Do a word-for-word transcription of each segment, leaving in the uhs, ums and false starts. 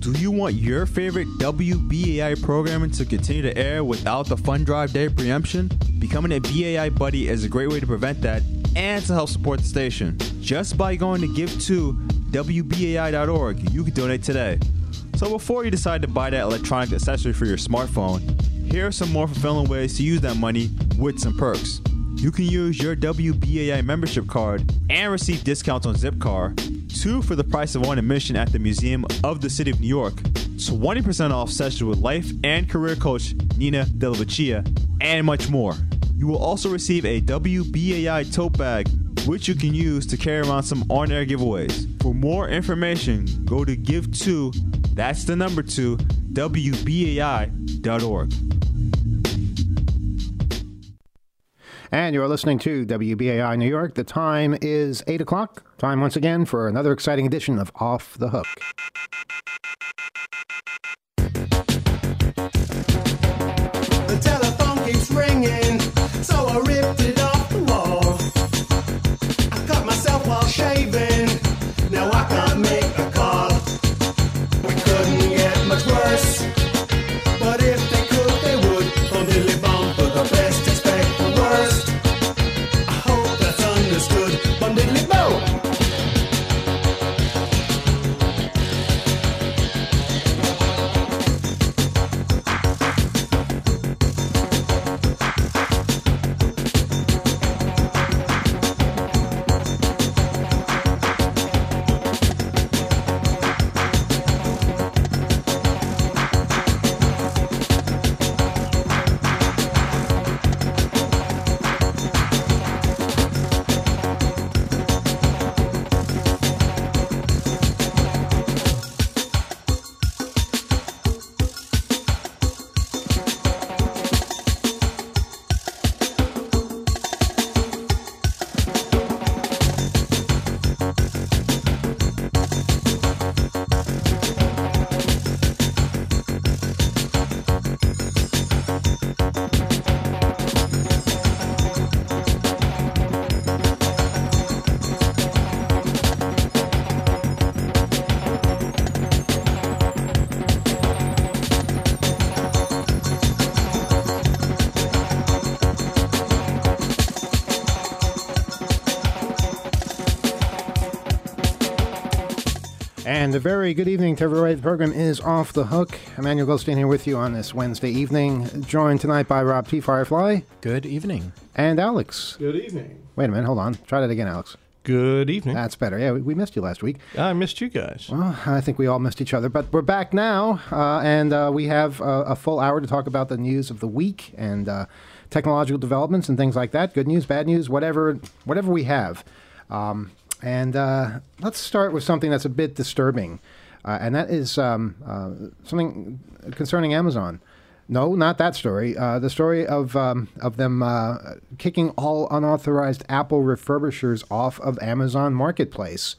Do you want your favorite W B A I programming to continue to air without the Fund Drive Day preemption? Becoming a B A I buddy is a great way to prevent that and to help support the station. Just by going to give to W B A I dot org, you can donate today. So before you decide to buy that electronic accessory for your smartphone, here are some more fulfilling ways to use that money with some perks. You can use your W B A I membership card and receive discounts on Zipcar, two for the price of one admission at the Museum of the City of New York, twenty percent off sessions with life and career coach Nina Della Vecchia, and much more. You will also receive a W B A I tote bag, which you can use to carry around some on-air giveaways. For more information, go to give to, that's the number two, W B A I dot org. And you're listening to W B A I New York. The time is eight o'clock. Time once again for another exciting edition of Off the Hook. The telephone keeps ringing, so I ripped it off the wall. I cut myself while shaving, now I can't make a call. We couldn't get much worse, but if they could, they would. From Dilly Bomb for the best, expect the worst. I hope that's understood. From Diddly Bow. And a very good evening to everybody. The program is Off the Hook. Emmanuel Goldstein here with you on this Wednesday evening, joined tonight by Rob T. Firefly. Good evening. And Alex. Good evening. Wait a minute, hold on. Try that again, Alex. Good evening. That's better. Yeah, we, we missed you last week. I missed you guys. Well, I think we all missed each other, but we're back now, uh, and uh, we have uh, a full hour to talk about the news of the week and uh, technological developments and things like that. Good news, bad news, whatever, whatever we have. Um, and uh, let's start with something that's a bit disturbing, uh, and that is um, uh, something concerning Amazon. No, not that story. Uh, the story of um, of them uh, kicking all unauthorized Apple refurbishers off of Amazon Marketplace.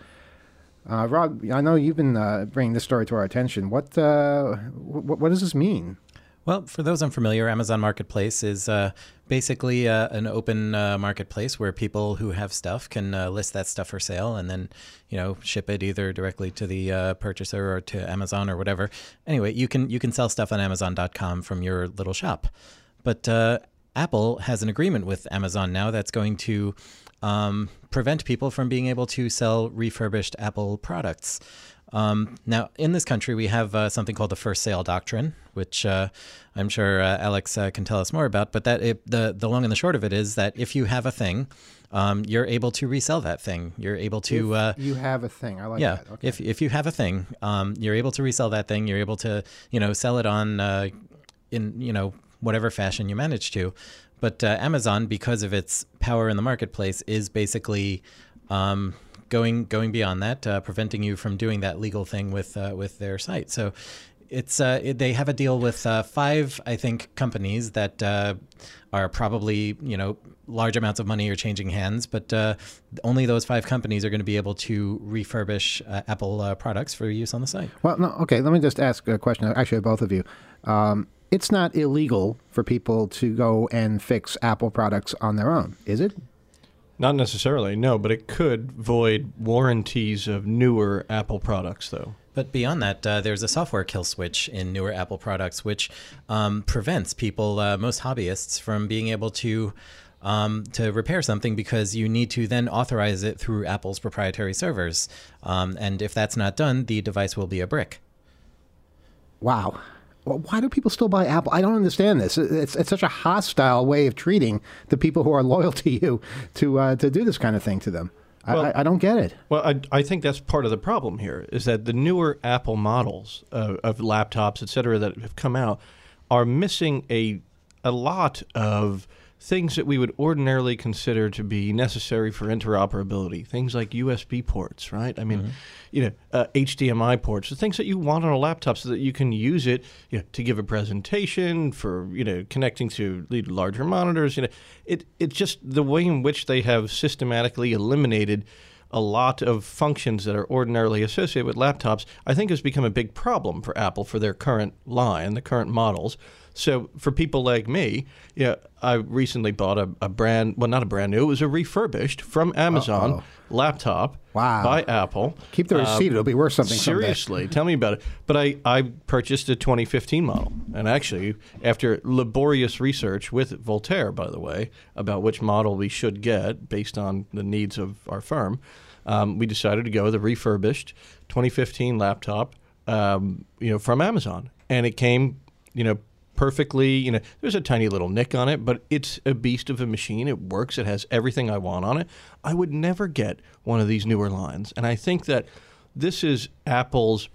Uh, Rob, I know you've been uh, bringing this story to our attention. What, uh, what what does this mean? Well, for those unfamiliar, Amazon Marketplace is uh, basically uh, an open uh, marketplace where people who have stuff can uh, list that stuff for sale and then, you know, ship it either directly to the uh, purchaser or to Amazon or whatever. Anyway, you can you can sell stuff on Amazon dot com from your little shop. But uh, Apple has an agreement with Amazon now that's going to um, prevent people from being able to sell refurbished Apple products. Um, now, in this country, we have uh, something called the first sale doctrine, which uh, I'm sure uh, Alex uh, can tell us more about. But that it, the the long and the short of it is that if you have a thing, um, you're able to resell that thing. You're able to. If uh, you have a thing. I like yeah, that. Okay. if if you have a thing, um, you're able to resell that thing. You're able to, you know, sell it on uh, in you know whatever fashion you manage to. But uh, Amazon, because of its power in the marketplace, is basically um, going going beyond that, uh, preventing you from doing that legal thing with uh, with their site. So it's uh, it, they have a deal with uh, five, I think, companies that uh, are probably, you know, large amounts of money are changing hands, but uh, only those five companies are going to be able to refurbish uh, Apple uh, products for use on the site. Well, no, okay, let me just ask a question, actually, both of you. Um, it's not illegal for people to go and fix Apple products on their own, is it? Not necessarily, no, but it could void warranties of newer Apple products, though. But beyond that, uh, there's a software kill switch in newer Apple products, which um, prevents people, uh, most hobbyists, from being able to um, to repair something because you need to then authorize it through Apple's proprietary servers. Um, and if that's not done, the device will be a brick. Wow. Well, why do people still buy Apple? I don't understand this. It's it's such a hostile way of treating the people who are loyal to you to uh, to do this kind of thing to them. Well, I, I don't get it. Well, I, I think that's part of the problem here, is that the newer Apple models uh, of laptops, et cetera, that have come out are missing a a lot of things that we would ordinarily consider to be necessary for interoperability. Things like U S B ports, right? I mean, mm-hmm. you know, uh, H D M I ports, the things that you want on a laptop so that you can use it, you know, to give a presentation, for, you know, connecting to larger monitors. You know, it it's just the way in which they have systematically eliminated a lot of functions that are ordinarily associated with laptops, I think has become a big problem for Apple for their current line, the current models. So for people like me, yeah, I recently bought a, a brand, well, not a brand new, it was a refurbished from Amazon Uh-oh. laptop wow. by Apple. Keep the receipt, um, it'll be worth something seriously, someday. Tell me about it. But I, I purchased a twenty fifteen model. And actually, after laborious research with Voltaire, by the way, about which model we should get based on the needs of our firm, um, we decided to go with a refurbished twenty fifteen laptop, um, you know, from Amazon. And it came, you know, perfectly, you know, there's a tiny little nick on it, but it's a beast of a machine. It works. It has everything I want on it. I would never get one of these newer lines. And I think that this is Apple's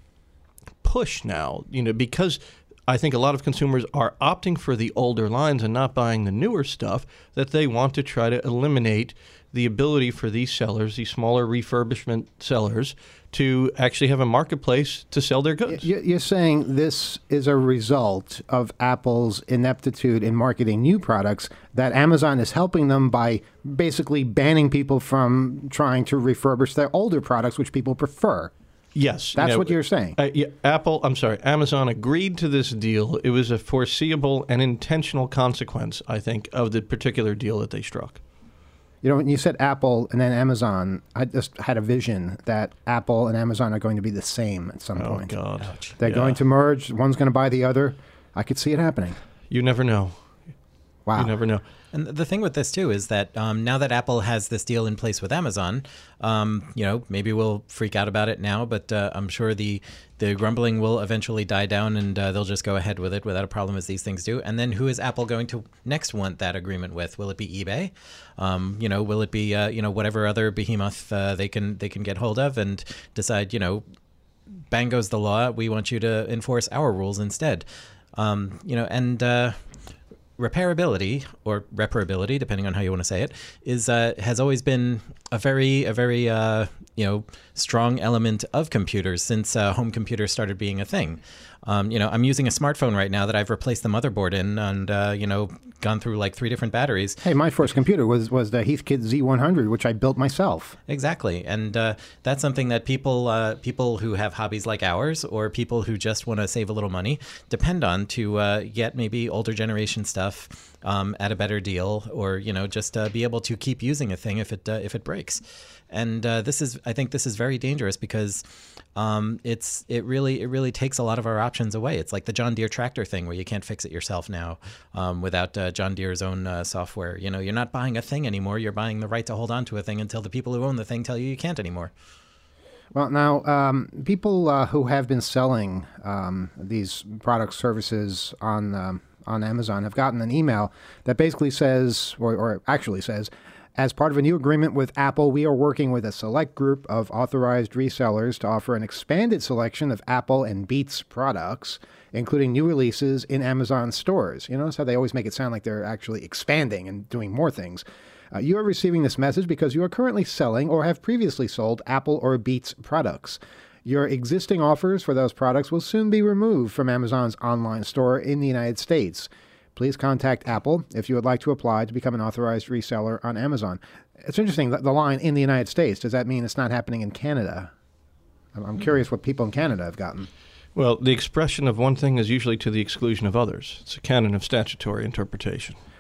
push now, you know, because I think a lot of consumers are opting for the older lines and not buying the newer stuff, that they want to try to eliminate the ability for these sellers, these smaller refurbishment sellers, to actually have a marketplace to sell their goods. You're saying this is a result of Apple's ineptitude in marketing new products, that Amazon is helping them by basically banning people from trying to refurbish their older products, which people prefer. Yes. That's you know, what you're saying. Uh, yeah, Apple, I'm sorry, Amazon agreed to this deal. It was a foreseeable and intentional consequence, I think, of the particular deal that they struck. You know, when you said Apple and then Amazon, I just had a vision that Apple and Amazon are going to be the same at some oh, point. Oh, God. Ouch. They're yeah. going to merge. One's going to buy the other. I could see it happening. You never know. Wow. You never know. And the thing with this, too, is that um, now that Apple has this deal in place with Amazon, um, you know, maybe we'll freak out about it now, but uh, I'm sure the the grumbling will eventually die down and uh, they'll just go ahead with it without a problem, as these things do. And then who is Apple going to next want that agreement with? Will it be eBay? Um, you know, will it be, uh, you know, whatever other behemoth uh, they can they can get hold of and decide, you know, bang goes the law, we want you to enforce our rules instead. Um, you know, and... Uh, Repairability, or reparability, depending on how you want to say it, is uh, has always been a very, a very, uh, you know, strong element of computers since uh, home computers started being a thing. Um, you know, I'm using a smartphone right now that I've replaced the motherboard in, and uh, you know, gone through like three different batteries. Hey, my first computer was was the Heathkit Z one hundred, which I built myself. Exactly, and uh, that's something that people uh, people who have hobbies like ours, or people who just want to save a little money, depend on to uh, get maybe older generation stuff um, at a better deal, or you know, just uh, be able to keep using a thing if it uh, if it breaks. And uh, this is, I think, this is very dangerous because um, it's it really it really takes a lot of our options away. It's like the John Deere tractor thing, where you can't fix it yourself now um, without uh, John Deere's own uh, software. You know, you're not buying a thing anymore. You're buying the right to hold on to a thing until the people who own the thing tell you you can't anymore. Well, now, um, people uh, who have been selling um, these product services on um, on Amazon have gotten an email that basically says, or, or actually says, as part of a new agreement with Apple, we are working with a select group of authorized resellers to offer an expanded selection of Apple and Beats products, including new releases in Amazon stores. You notice how they always make it sound like they're actually expanding and doing more things. Uh, you are receiving this message because you are currently selling or have previously sold Apple or Beats products. Your existing offers for those products will soon be removed from Amazon's online store in the United States. Please contact Apple if you would like to apply to become an authorized reseller on Amazon. It's interesting, the line in the United States, does that mean it's not happening in Canada? I'm curious what people in Canada have gotten. Well, the expression of one thing is usually to the exclusion of others. It's a canon of statutory interpretation.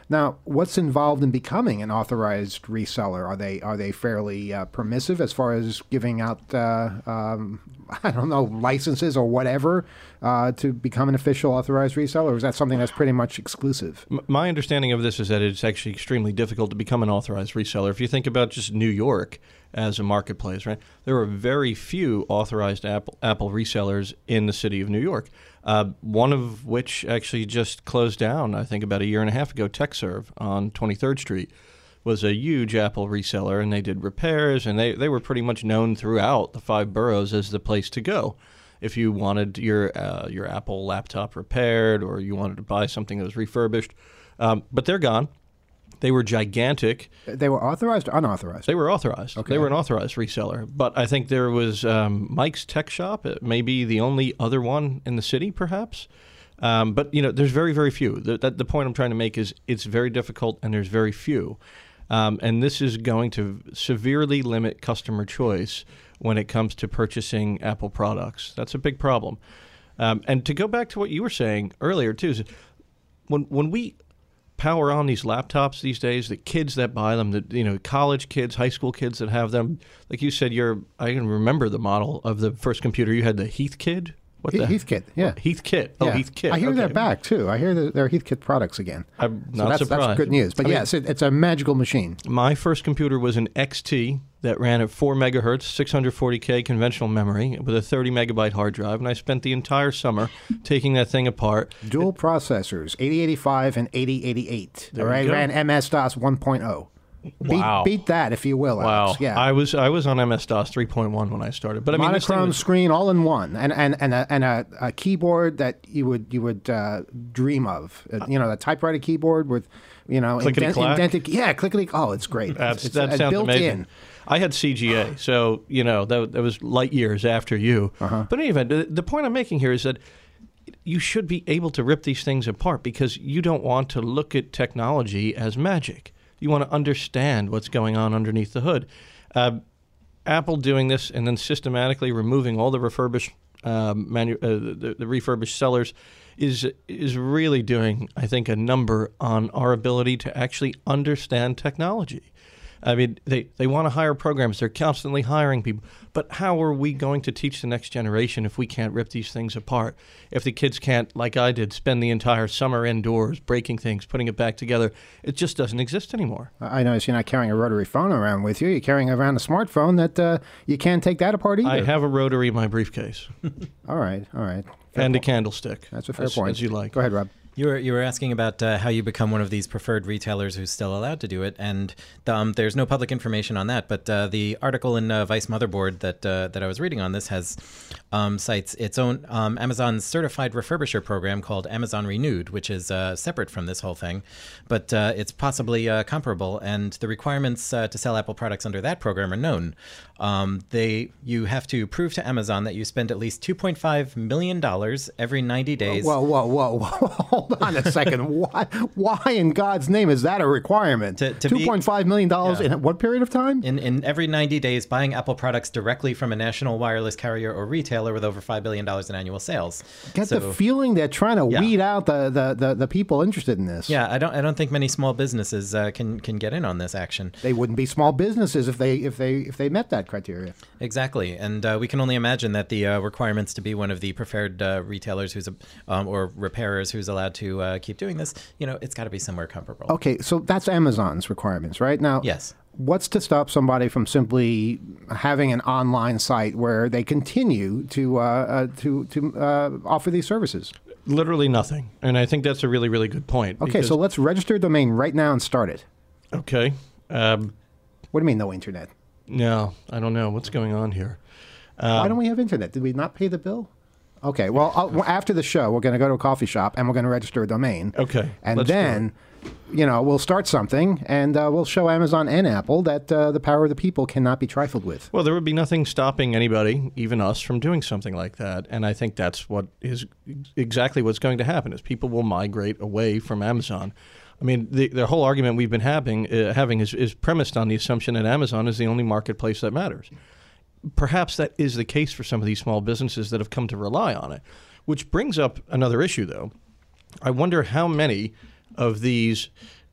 Now, what's involved in becoming an authorized reseller? Are they are they fairly uh, permissive as far as giving out, uh, um, I don't know, licenses or whatever uh, to become an official authorized reseller? Or is that something that's pretty much exclusive? M- My understanding of this is that it's actually extremely difficult to become an authorized reseller. If you think about just New York as a marketplace, right, there are very few authorized Apple, Apple resellers in the city of New York. Uh, one of which actually just closed down, I think, about a year and a half ago. TechServe on twenty-third Street was a huge Apple reseller, and they did repairs, and they, they were pretty much known throughout the five boroughs as the place to go if you wanted your uh, your Apple laptop repaired or you wanted to buy something that was refurbished. Um, but they're gone. They were gigantic. They were authorized or unauthorized? They were authorized. Okay. They were an authorized reseller. But I think there was um, Mike's Tech Shop, it may be the only other one in the city, perhaps. Um, but, you know, there's very, very few. The, that, the point I'm trying to make is it's very difficult and there's very few. Um, and this is going to severely limit customer choice when it comes to purchasing Apple products. That's a big problem. Um, and to go back to what you were saying earlier, too, is when when we power on these laptops these days, the kids that buy them, the you know college kids, high school kids that have them, like you said, you're I can remember the model of the first computer you had, the Heathkit. What He- the Heathkit, yeah. Heathkit. Oh, Yeah. Heathkit. I hear okay. they're back, too. I hear that they're Heathkit products again. I'm So not that's, surprised. that's good news. But I mean, yes, it, it's a magical machine. my first computer was an X T that ran at four megahertz, six hundred forty K conventional memory with a thirty megabyte hard drive, and I spent the entire summer taking that thing apart. Dual processors, eighty eighty-five and eighty eighty-eight. There All right, you go. ran M S DOS one point oh. Beat, Wow. beat that, if you will, Wow. Alex. Yeah. I was I was on M S DOS three point one when I started, but I mean, this thing Monochrome was, screen all in one, and and and a, and a, a keyboard that you would you would uh, dream of. Uh, you know, the typewriter keyboard with, you know, Clickety-clack? indented. Yeah, clickety. Oh, it's great. That's, it's, that it's sounds built amazing. in. I had C G A, so you know that, that was light years after you. Uh-huh. But in any event, the, the point I'm making here is that you should be able to rip these things apart because you don't want to look at technology as magic. You want to understand what's going on underneath the hood. Uh, Apple doing this and then systematically removing all the refurbished um, manu- uh, the, the refurbished sellers is is really doing, I think, a number on our ability to actually understand technology. I mean, they, they want to hire programs. They're constantly hiring people. But how are we going to teach the next generation if we can't rip these things apart? If the kids can't, like I did, spend the entire summer indoors breaking things, putting it back together, it just doesn't exist anymore. I notice you're not carrying a rotary phone around with you. You're carrying around a smartphone that uh, you can't take that apart either. I have a rotary in my briefcase All right, all right. Fair and a point. candlestick. That's a fair as, point. As you like. Go ahead, Rob. You were you were asking about uh, how you become one of these preferred retailers who's still allowed to do it, and um, there's no public information on that. But uh, the article in uh, Vice Motherboard that uh, that I was reading on this has um, cites its own um, Amazon's certified refurbisher program called Amazon Renewed, which is uh, separate from this whole thing, but uh, it's possibly uh, comparable. And the requirements uh, to sell Apple products under that program are known. Um, they you have to prove to Amazon that you spend at least two point five million dollars every ninety days. Whoa, whoa, whoa, whoa! Hold on a second. Why? Why in God's name is that a requirement? To- to be- Two point five million dollars Yeah. in what period of time? In, in every ninety days, buying Apple products directly from a national wireless carrier or retailer with over five billion dollars in annual sales. Get So- the feeling they're trying to Yeah. weed out the, the, the, the people interested in this. Yeah, I don't. I don't think many small businesses uh, can can get in on this action. They wouldn't be small businesses if they if they if they met that criteria. Exactly, and uh, we can only imagine that the uh, requirements to be one of the preferred uh, retailers who's a, um, or repairers who's allowed to uh, keep doing this. You know, it's got to be somewhere comparable. Okay, so that's Amazon's requirements, right? Now, Yes. what's to stop somebody from simply having an online site where they continue to uh, uh, to to uh, offer these services? Literally nothing. And I think that's a really, really good point. Okay, because- so let's register a domain right now and start it. Okay. Um, What do you mean no internet? no, I don't know. What's going on here? Why don't we have internet? Did we not pay the bill? Okay, well, I'll, after the show, we're going to go to a coffee shop and we're going to register a domain. Okay, And let's do then, you know, we'll start something and uh, we'll show Amazon and Apple that uh, the power of the people cannot be trifled with. Well, there would be nothing stopping anybody, even us, from doing something like that. And I think that's what is exactly what's going to happen is people will migrate away from Amazon. I mean, the, the whole argument we've been having, uh, having is, is premised on the assumption that Amazon is the only marketplace that matters. Perhaps that is the case for some of these small businesses that have come to rely on it, which brings up another issue, though. I wonder how many of these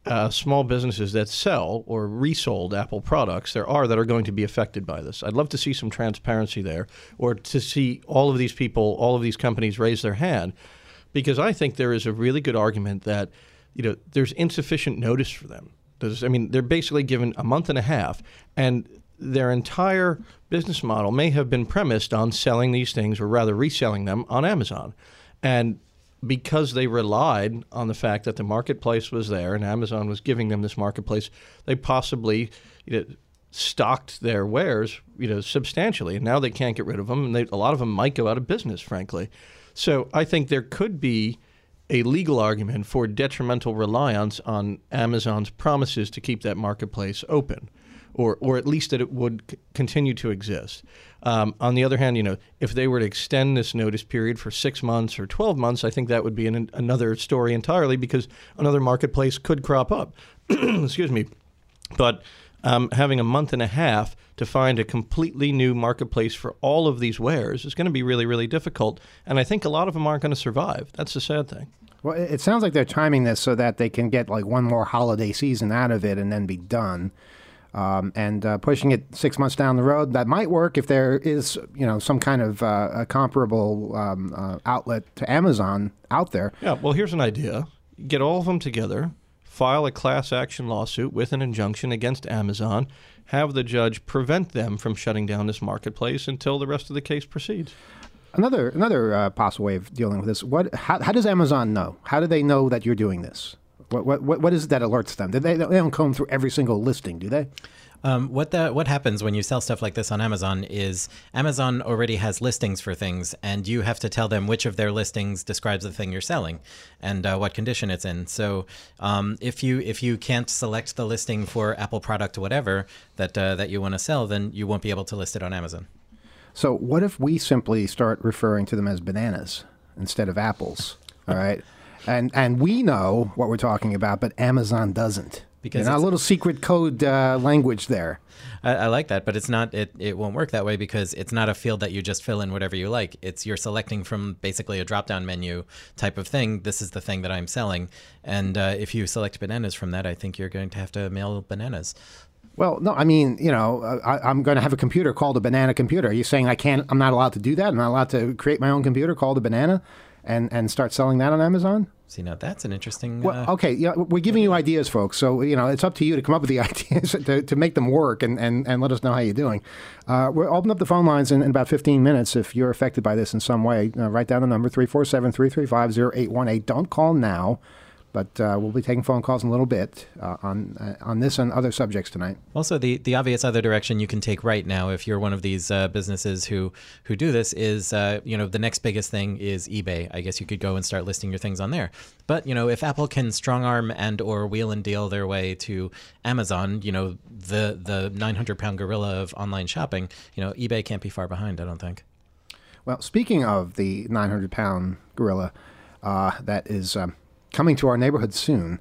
uh, small businesses that sell or resold Apple products there are that are going to be affected by this. I'd love to see some transparency there, or to see all of these people, all of these companies raise their hand, because I think there is a really good argument that, you know, there's insufficient notice for them. There's, I mean, they're basically given a month and a half, and their entire business model may have been premised on selling these things, or rather reselling them on Amazon. And because they relied on the fact that the marketplace was there and Amazon was giving them this marketplace, they possibly, you know, stocked their wares, you know, substantially. And now they can't get rid of them, and they, a lot of them might go out of business, frankly. So I think there could be a legal argument for detrimental reliance on Amazon's promises to keep that marketplace open, or or at least that it would c- continue to exist. Um, on the other hand, you know, if they were to extend this notice period for six months or twelve months, I think that would be an, another story entirely, because another marketplace could crop up. Excuse me. But um, having a month and a half to find a completely new marketplace for all of these wares is going to be really, really difficult. And I think a lot of them aren't going to survive. That's the sad thing. Well, it it sounds like they're timing this so that they can get like one more holiday season out of it and then be done. Um, and uh, pushing it six months down the road, that might work if there is, you know, some kind of uh, a comparable um, uh, outlet to Amazon out there. Yeah, well, here's an idea. Get all of them together, file a class action lawsuit with an injunction against Amazon, have the judge prevent them from shutting down this marketplace until the rest of the case proceeds. Another another uh, possible way of dealing with this. What? How, how does Amazon know? How do they know that you're doing this? What what what, what is it that alerts them? Do they, they don't comb through every single listing, do they? Um, what the, what happens when you sell stuff like this on Amazon is Amazon already has listings for things, and you have to tell them which of their listings describes the thing you're selling and uh, what condition it's in. So um, if you if you can't select the listing for Apple product whatever that uh, that you want to sell, then you won't be able to list it on Amazon. So what if we simply start referring to them as bananas instead of apples? All right. And and we know what we're talking about, but Amazon doesn't. Because you know, a it's- little secret code uh, language there. I, I like that, but it's not. It, it won't work that way because it's not a field that you just fill in whatever you like. It's you're selecting from basically a drop-down menu type of thing. This is the thing that I'm selling, and uh, if you select bananas from that, I think you're going to have to mail bananas. Well, no, I mean, you know, I, I'm going to have a computer called a banana computer. Are you saying I can't? I'm not allowed to do that? I'm not allowed to create my own computer called a banana, and and start selling that on Amazon? See, now that's an interesting. Well, uh, okay, yeah, we're giving you ideas, folks. So, you know, it's up to you to come up with the ideas to, to make them work and, and, and let us know how you're doing. Uh, we'll open up the phone lines in, in about fifteen minutes if you're affected by this in some way. Uh, write down the number, three four seven, three three five, zero eight one eight. Don't call now, but uh, we'll be taking phone calls in a little bit uh, on uh, on this and other subjects tonight. Also, the, the obvious other direction you can take right now, if you're one of these uh, businesses who, who do this, is, uh, you know, the next biggest thing is eBay. I guess you could go and start listing your things on there. But, you know, if Apple can strong arm and or wheel and deal their way to Amazon, you know, the the nine hundred pound gorilla of online shopping, you know, eBay can't be far behind, I don't think. Well, speaking of the nine hundred pound gorilla uh, that is um, coming to our neighborhood soon,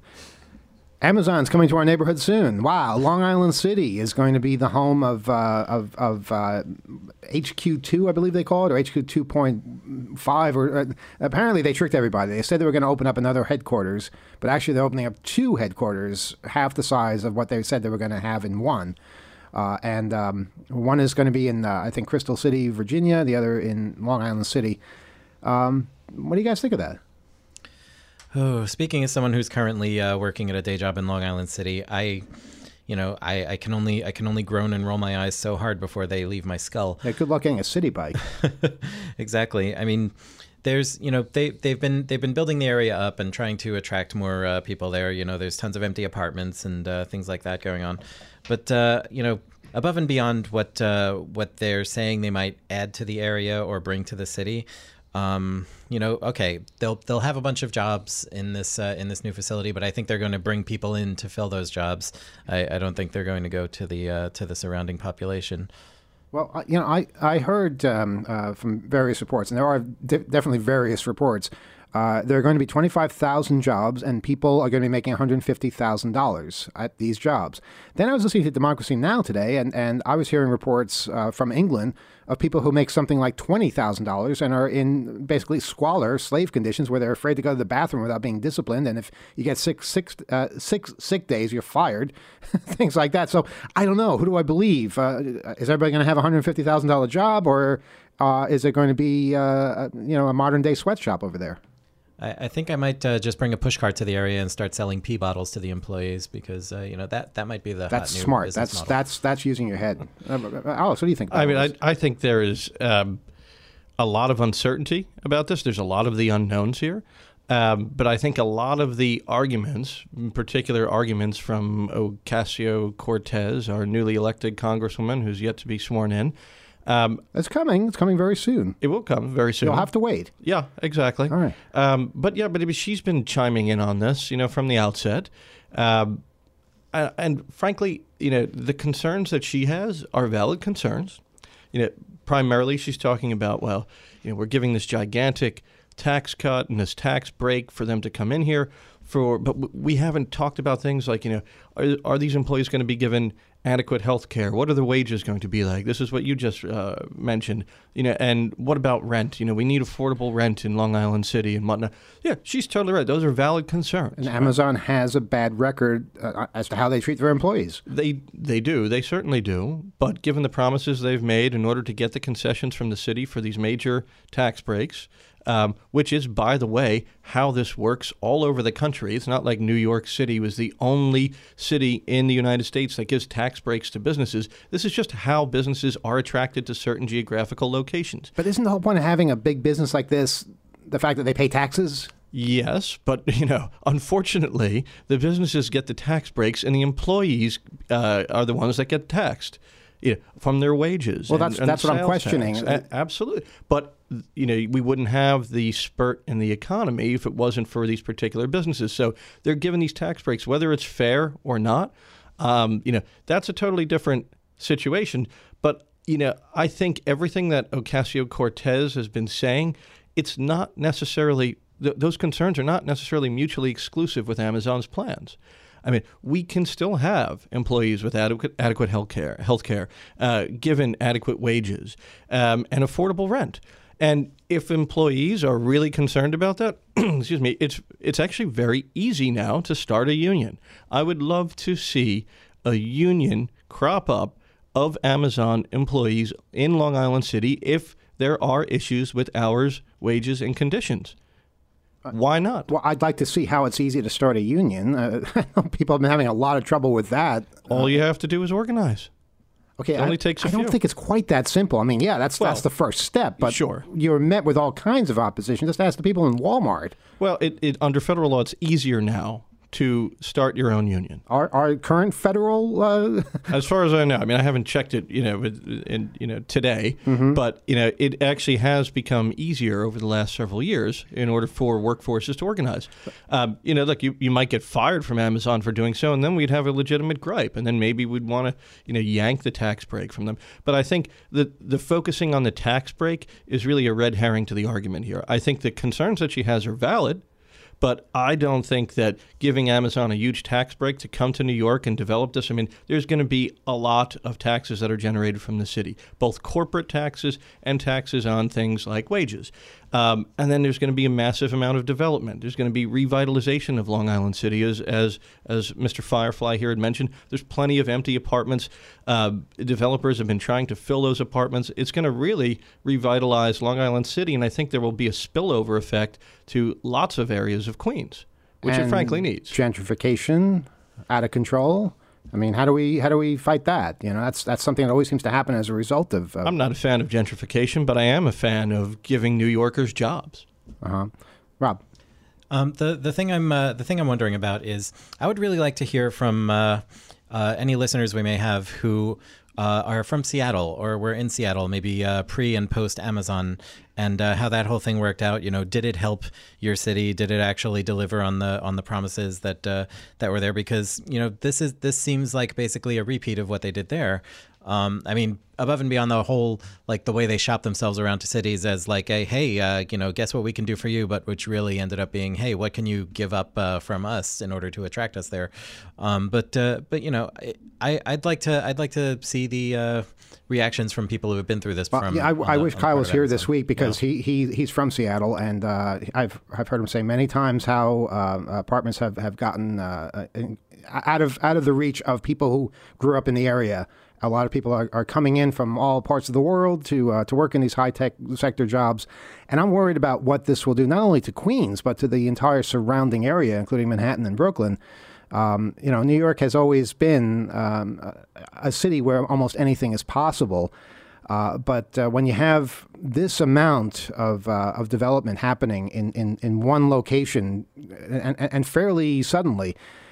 Amazon's coming to our neighborhood soon. Wow, Long Island City is going to be the home of uh, of, of uh, H Q two, I believe they call it, or H Q two point five. Or uh, apparently they tricked everybody. They said they were going to open up another headquarters, but actually they're opening up two headquarters, half the size of what they said they were going to have in one. Uh, and um, one is going to be in, uh, I think, Crystal City, Virginia. The other in Long Island City. Um, what do you guys think of that? Oh, speaking as someone who's currently uh, working at a day job in Long Island City, I, you know, I, I can only I can only groan and roll my eyes so hard before they leave my skull. Yeah, good luck getting a city bike. Exactly. I mean, there's, you know, they they've been they've been building the area up and trying to attract more uh, people there. You know, there's tons of empty apartments and uh, things like that going on. But uh, you know, above and beyond what uh, what they're saying they might add to the area or bring to the city. Um, you know, okay, they'll they'll have a bunch of jobs in this uh, in this new facility, but I think they're going to bring people in to fill those jobs. I, I don't think they're going to go to the uh, to the surrounding population. Well, I- you know, I I heard um, uh, from various reports, and there are de- definitely various reports Uh, there are going to be twenty-five thousand jobs, and people are going to be making one hundred fifty thousand dollars at these jobs. Then I was listening to Democracy Now! Today, and, and I was hearing reports uh, from England of people who make something like twenty thousand dollars and are in basically squalor, slave conditions, where they're afraid to go to the bathroom without being disciplined. And if you get six, six, uh, six sick days, you're fired, things like that. So I don't know. Who do I believe? Uh, is everybody going to have a one hundred fifty thousand dollars job, or uh, is it going to be uh, you know, a modern-day sweatshop over there? I, I think I might uh, just bring a push cart to the area and start selling pee bottles to the employees, because uh, you know that that might be the that's hot new smart. business That's model. that's that's using your head. Uh, Alex, what do you think about I mean, this? I, I think there is um, a lot of uncertainty about this. There's a lot of the unknowns here. Um, but I think a lot of the arguments, in particular arguments from Ocasio-Cortez, our newly elected congresswoman who's yet to be sworn in, Um, It's coming. It's coming very soon. it will come very soon. You'll have to wait. Yeah, exactly. All right. Um, but yeah, but I mean, she's been chiming in on this, you know, from the outset. Um, and, and frankly, you know, the concerns that she has are valid concerns. You know, primarily she's talking about, well, you know, we're giving this gigantic tax cut and this tax break for them to come in here for, but w- we haven't talked about things like, you know, are, are these employees going to be given adequate health care? What are the wages going to be like? This is what you just uh, mentioned, you know, and what about rent? You know, we need affordable rent in Long Island City and whatnot. Yeah, she's totally right. Those are valid concerns. And Amazon has a bad record uh, as to how they treat their employees. They they do. They certainly do. But given the promises they've made in order to get the concessions from the city for these major tax breaks, um, which is, by the way, how this works all over the country. It's not like New York City was the only city in the United States that gives tax breaks to businesses. This is just how businesses are attracted to certain geographical locations. But isn't the whole point of having a big business like this the fact that they pay taxes? Yes, but, you know, unfortunately, the businesses get the tax breaks and the employees uh, are the ones that get taxed, you know, from their wages. Well, and- that's and that's what I'm sales questioning. tax. A- absolutely. But, you know, we wouldn't have the spurt in the economy if it wasn't for these particular businesses. So they're given these tax breaks, whether it's fair or not. Um, you know, that's a totally different situation. But, you know, I think everything that Ocasio-Cortez has been saying, it's not necessarily th- those concerns are not necessarily mutually exclusive with Amazon's plans. I mean, we can still have employees with adequate adequate health care, health care uh, given adequate wages um, and affordable rent. And if employees are really concerned about that, excuse me, it's it's actually very easy now to start a union. I would love to see a union crop up of Amazon employees in Long Island City if there are issues with hours, wages, and conditions. Why not? Well, I'd like to see how it's easy to start a union. Uh, I know people have been having a lot of trouble with that. All you have to do is organize. Okay, It only I, takes a I don't few. think it's quite that simple. I mean, yeah, that's Well, that's the first step, but sure. you're met with all kinds of opposition. Just ask the people in Walmart. Well, it, it under federal law, it's easier now to start your own union. Our our current federal uh, As far as I know, I mean, I haven't checked it, you know, with- in, you know, today, but you know, it actually has become easier over the last several years in order for workforces to organize. Um, you know, look, you, you might get fired from Amazon for doing so, and then we'd have a legitimate gripe, and then maybe we'd want to, you know, yank the tax break from them. But I think the the focusing on the tax break is really a red herring to the argument here. I think the concerns that she has are valid. But I don't think that giving Amazon a huge tax break to come to New York and develop this, I mean, there's going to be a lot of taxes that are generated from the city, both corporate taxes and taxes on things like wages. Um, and then there's going to be a massive amount of development. There's going to be revitalization of Long Island City, as as, as Mister Firefly here had mentioned. There's plenty of empty apartments. Uh, developers have been trying to fill those apartments. It's going to really revitalize Long Island City, and I think there will be a spillover effect to lots of areas of Queens, which it and frankly needs. gentrification out of control. I mean, how do we how do we fight that? You know, that's that's something that always seems to happen as a result of. Uh, I'm not a fan of gentrification, but I am a fan of giving New Yorkers jobs. uh-huh. Rob. Um, the the thing I'm uh, the thing I'm wondering about is I would really like to hear from uh, uh, any listeners we may have who uh, are from Seattle or were in Seattle, maybe uh, pre and post Amazon, and uh, how that whole thing worked out. You know, did it help your city? Did it actually deliver on the on the promises that uh, that were there? Because you know, this is this seems like basically a repeat of what they did there. Um, I mean, above and beyond the whole, like the way they shop themselves around to cities as like a, hey, uh, you know, guess what we can do for you, but which really ended up being, hey, what can you give up uh, from us in order to attract us there? Um, but uh, but you know, I I'd like to I'd like to see the uh, reactions from people who have been through this. Well, From yeah, I, on I the- wish on the Kyle part was of here Amazon. this week because Yeah. he, he he's from Seattle, and uh, I've I've heard him say many times how uh, apartments have have gotten uh, in, out of out of the reach of people who grew up in the area. A lot of people are, are coming in from all parts of the world to uh, to work in these high tech sector jobs, and I'm worried about what this will do not only to Queens but to the entire surrounding area, including Manhattan and Brooklyn. Um, you know, New York has always been um, a, a city where almost anything is possible. Uh, but uh, when you have this amount of uh, of development happening in, in, in one location and, and, and fairly suddenly,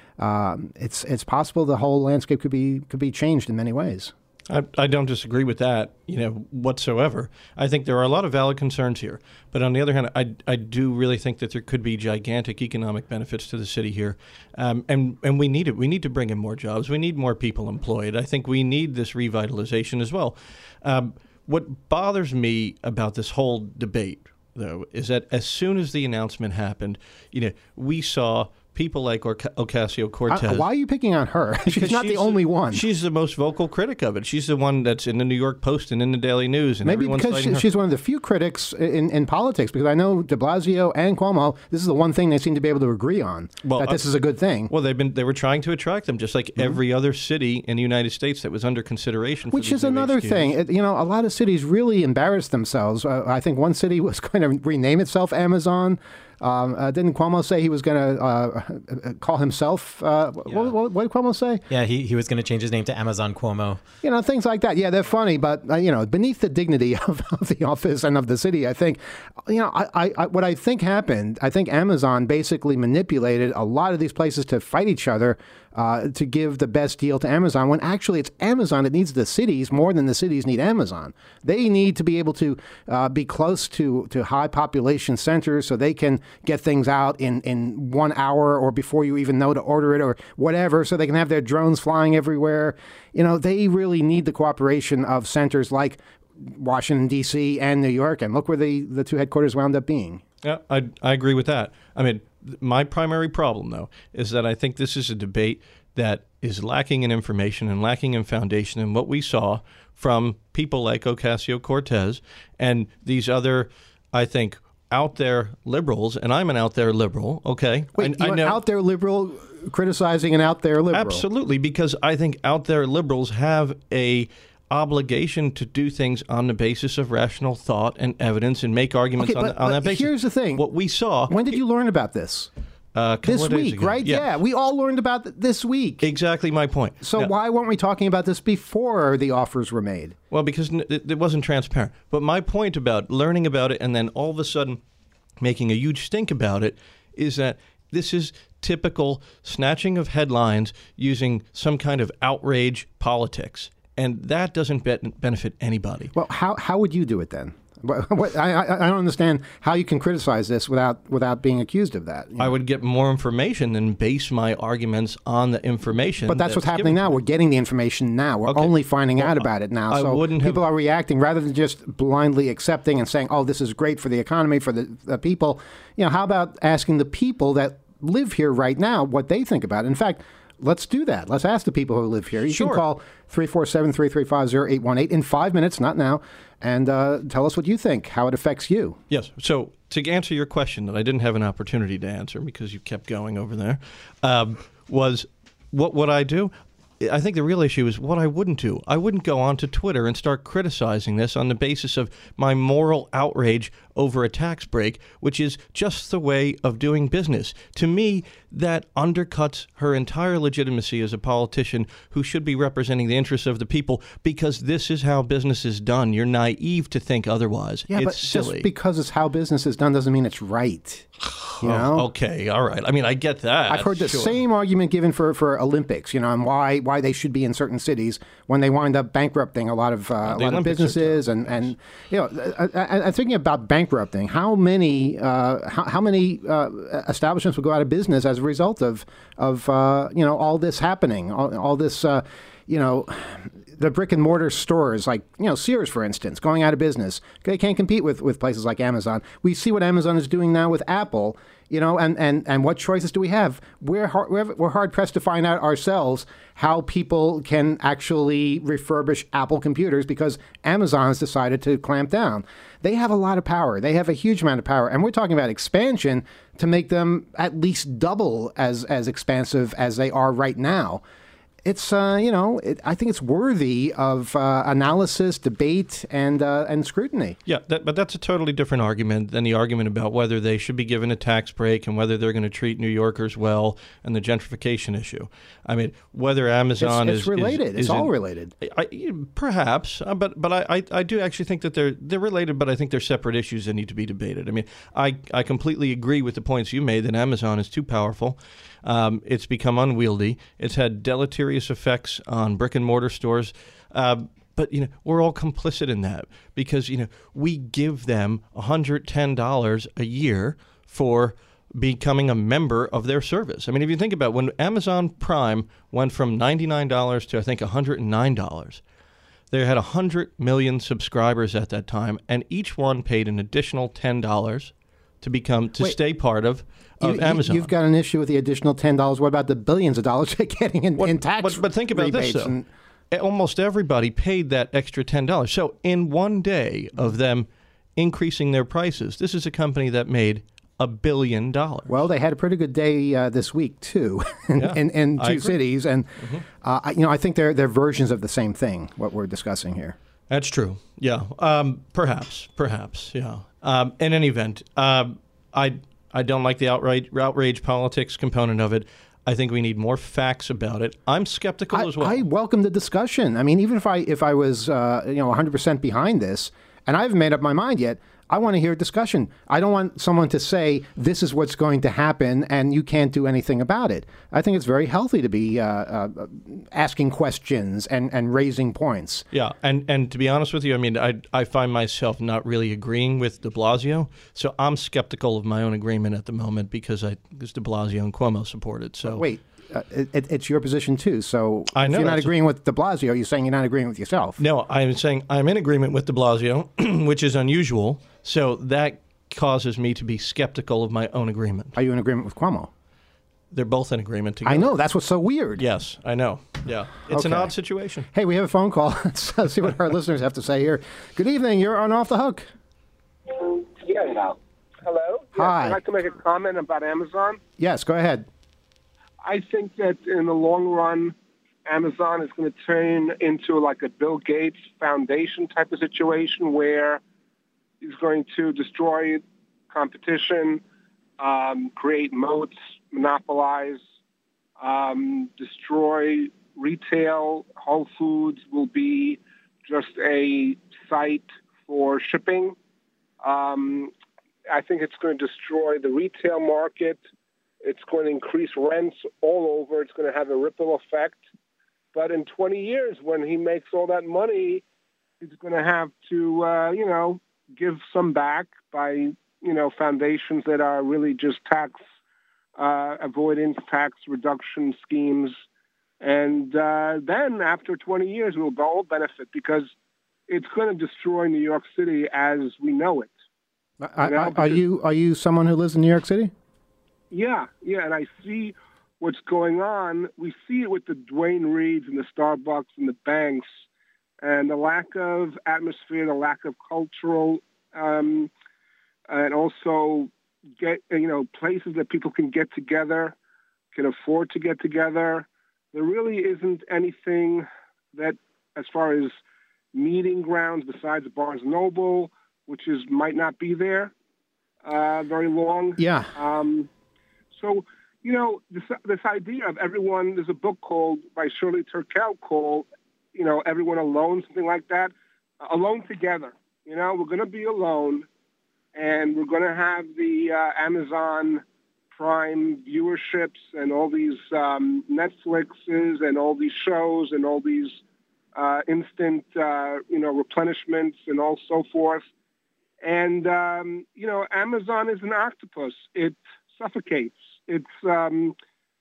um, it's it's possible the whole landscape could be could be changed in many ways. I, I don't disagree with that, you know, whatsoever. I think there are a lot of valid concerns here. But on the other hand, I, I do really think that there could be gigantic economic benefits to the city here. Um, and, and we need it. We need to bring in more jobs. We need more people employed. I think we need this revitalization as well. Um, what bothers me about this whole debate, though, is that as soon as the announcement happened, you know, we saw people like Orca- Ocasio-Cortez. Uh, why are you picking on her? she's Because not the only one. She's the most vocal critic of it. She's the one that's in the New York Post and in the Daily News, and Maybe everyone's because citing she, her. she's one of the few critics in, in politics, because I know de Blasio and Cuomo, this is the one thing they seem to be able to agree on, Well, that this uh, is a good thing. Well, they've been they were trying to attract them, just like every other city in the United States that was under consideration. For Which these is new another H Qs. thing. It- you know, a lot of cities really embarrassed themselves. Uh, I think one city was going to rename itself Amazon. Um, uh, didn't Cuomo say he was going to uh, uh, call himself? Uh, what, what, what did Cuomo say? Yeah, he, he was going to change his name to Amazon Cuomo. You know, things like that. Yeah, they're funny, but uh, you know, beneath the dignity of, of the office and of the city, I think, you know, I, I, I, what I think happened, I think Amazon basically manipulated a lot of these places to fight each other uh, to give the best deal to Amazon, when actually it's Amazon that needs the cities more than the cities need Amazon. They need to be able to uh, be close to, to high population centers so they can get things out in, in one hour or before you even know to order it or whatever, so they can have their drones flying everywhere. You know, they really need the cooperation of centers like Washington, D C and New York, and look where the, the two headquarters wound up being. Yeah, I, I agree with that. I mean, th- my primary problem, though, is that I think this is a debate that is lacking in information and lacking in foundation. And what we saw from people like Ocasio-Cortez and these other, I think, out there liberals, and I'm an out there liberal, okay? Wait, I, you're I know, out there liberal criticizing an out there liberal. absolutely, because I think out there liberals have a obligation to do things on the basis of rational thought and evidence and make arguments Okay, on, but- on but that basis. here's the thing. What we saw When did you learn about this? uh, a couple This of days week, ago. right? Yeah. we all learned about th- this week. Exactly my point. So Now- why weren't we talking about this before the offers were made? Well, because n- it, it wasn't transparent. But my point about learning about it and then all of a sudden making a huge stink about it is that this is typical snatching of headlines using some kind of outrage politics. And that doesn't be- benefit anybody. Well, how how would you do it then? What, what, I, I I don't understand how you can criticize this without without being accused of that. you know? I would get more information and base my arguments on the information. But that's what's happening given to now. me. We're getting the information now. We're Okay. only finding Well, out about it now. I so wouldn't have- people are reacting rather than just blindly accepting and saying, "Oh, this is great for the economy, for the, the people." You know, how about asking the people that live here right now what they think about it? In fact, let's do that. Let's ask the people who live here. You Sure. can call three four seven, three three five, zero eight one eight in five minutes, not now, and uh, tell us what you think, how it affects you. Yes. So to answer your question that I didn't have an opportunity to answer because you kept going over there, um, was what would I do? I think the real issue is what I wouldn't do. I wouldn't go onto Twitter and start criticizing this on the basis of my moral outrage over a tax break, which is just the way of doing business. To me, that undercuts her entire legitimacy as a politician who should be representing the interests of the people, because this is how business is done. You're naive to think otherwise. Yeah, it's but silly. just because it's how business is done doesn't mean it's right. You know? Oh, okay, all right. I mean, I get that. I've heard the sure. same argument given for, for Olympics, you know, and why why they should be in certain cities when they wind up bankrupting a lot of uh, a lot of Olympics are businesses and, and you know, I, I, I'm thinking about bankrupting. How many uh, how, how many uh, establishments would go out of business as a result of of uh, you know all this happening, all, all this. Uh, you know, the brick and mortar stores, like, you know, Sears, for instance, going out of business. They can't compete with, with places like Amazon. We see what Amazon is doing now with Apple, you know, and, and, and what choices do we have? We're hard, we're, we're hard pressed to find out ourselves how people can actually refurbish Apple computers because Amazon has decided to clamp down. They have a lot of power. They have a huge amount of power. And we're talking about expansion to make them at least double as, as expansive as they are right now. It's, uh, you know, it, I think it's worthy of uh, analysis, debate, and uh, and scrutiny. Yeah, that, but that's a totally different argument than the argument about whether they should be given a tax break and whether they're going to treat New Yorkers well and the gentrification issue. I mean, whether Amazon it's, it's is related. Is, it's is all in, related. I, perhaps, uh, but but I, I, I do actually think that they're they're related, but I think they're separate issues that need to be debated. I mean, I, I completely agree with the points you made that Amazon is too powerful. Um, it's become unwieldy. It's had deleterious effects on brick and mortar stores. Uh, but, you know, we're all complicit in that because, you know, we give them one hundred ten dollars a year for becoming a member of their service. I mean, if you think about it, when Amazon Prime went from ninety-nine dollars to, I think, one hundred nine dollars, they had one hundred million subscribers at that time, and each one paid an additional ten dollars to become to Wait. stay part of Of you, Amazon. You've got an issue with the additional ten dollars. What about the billions of dollars they're getting in, What, in tax but, but think about this, rebates? though. And, Almost everybody paid that extra ten dollars. So in one day of them increasing their prices, this is a company that made a billion dollars. well, they had a pretty good day uh, this week, too, in, Yeah, in, in I two agree. cities. And, mm-hmm. uh, I- you know, I think they're, they're versions of the same thing, what we're discussing here. That's true. Yeah. Um, perhaps. Perhaps. Yeah. Um, in any event, um, I I don't like the outrage, outrage politics component of it. I think we need more facts about it. I'm skeptical I, as well. I welcome the discussion. I mean, even if I if I was uh, you know one hundred percent behind this, and I haven't made up my mind yet, I want to hear a discussion. I don't want someone to say this is what's going to happen and you can't do anything about it. I think it's very healthy to be uh, uh, asking questions and, and raising points. Yeah, and, and to be honest with you, I mean, I I find myself not really agreeing with de Blasio, so I'm skeptical of my own agreement at the moment because I because de Blasio and Cuomo support it. So Wait, uh, it, it's your position too. So I know, if you're not that's- agreeing with de Blasio, you're saying you're not agreeing with yourself. No, I'm saying I'm in agreement with de Blasio, which is unusual. So that causes me to be skeptical of my own agreement. Are you in agreement with Cuomo? They're both in agreement together. I know. That's what's so weird. Yes, I know. Yeah, it's an Okay. odd situation. Hey, we have a phone call. Let's uh, see what our listeners have to say here. Good evening. You're on Off the Hook. Yeah, no. Hello? Yes, Hi. I'd like to make a comment about Amazon. Yes, go ahead. I think that in the long run, Amazon is going to turn into like a Bill Gates Foundation type of situation where he's going to destroy competition, um, create moats, monopolize, um, destroy retail. Whole Foods will be just a site for shipping. Um, I think it's going to destroy the retail market. It's going to increase rents all over. It's going to have a ripple effect. But in twenty years, when he makes all that money, he's going to have to, uh, you know, give some back by, you know, foundations that are really just tax uh, avoidance, tax reduction schemes. And uh, then after twenty years, we'll all benefit because it's going to destroy New York City as we know it. I, You know, I, are because- you are you someone who lives in New York City? Yeah, yeah, and I see what's going on. We see it with the Dwayne Reeds and the Starbucks and the banks, and the lack of atmosphere, the lack of cultural, um, and also get you know places that people can get together, can afford to get together. There really isn't anything that, as far as meeting grounds, besides Barnes Noble, which is might not be there uh, very long. Yeah. Um, so, you know, this, this idea of everyone, there's a book called, by Shirley Turkell called, you know, Everyone Alone, something like that. Uh, alone Together. You know, we're going to be alone, and we're going to have the uh, Amazon Prime viewerships and all these um, Netflixes and all these shows and all these uh, instant, uh, you know, replenishments and all so forth. And, um, you know, Amazon is an octopus. It suffocates. It's, um,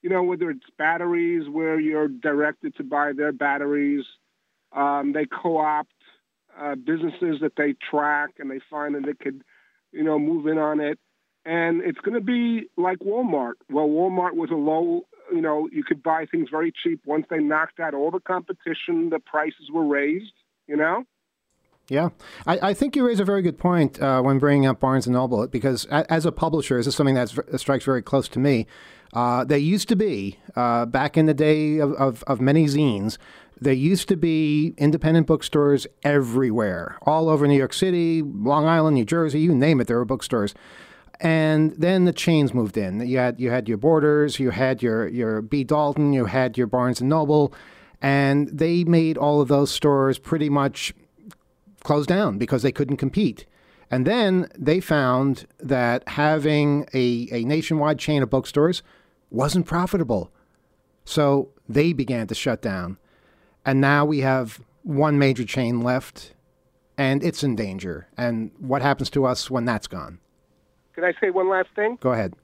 you know, whether it's batteries where you're directed to buy their batteries, um, they co-opt uh, businesses that they track and they find that they could, you know, move in on it. And it's going to be like Walmart. Well, Walmart was a low, you know, you could buy things very cheap. Once they knocked out all the competition, the prices were raised, you know? Yeah, I, I think you raise a very good point uh, when bringing up Barnes and Noble, because a, as a publisher, this is something that's, that strikes very close to me. Uh, there used to be, uh, back in the day of, of, of many zines, there used to be independent bookstores everywhere, all over New York City, Long Island, New Jersey, you name it, there were bookstores. And then the chains moved in. You had you had your Borders, you had your, your B. Dalton, you had your Barnes and Noble, and they made all of those stores pretty much closed down because they couldn't compete. And then they found that having a, a nationwide chain of bookstores wasn't profitable. So they began to shut down. And now we have one major chain left, and it's in danger. And what happens to us when that's gone? Can I say one last thing? Go ahead.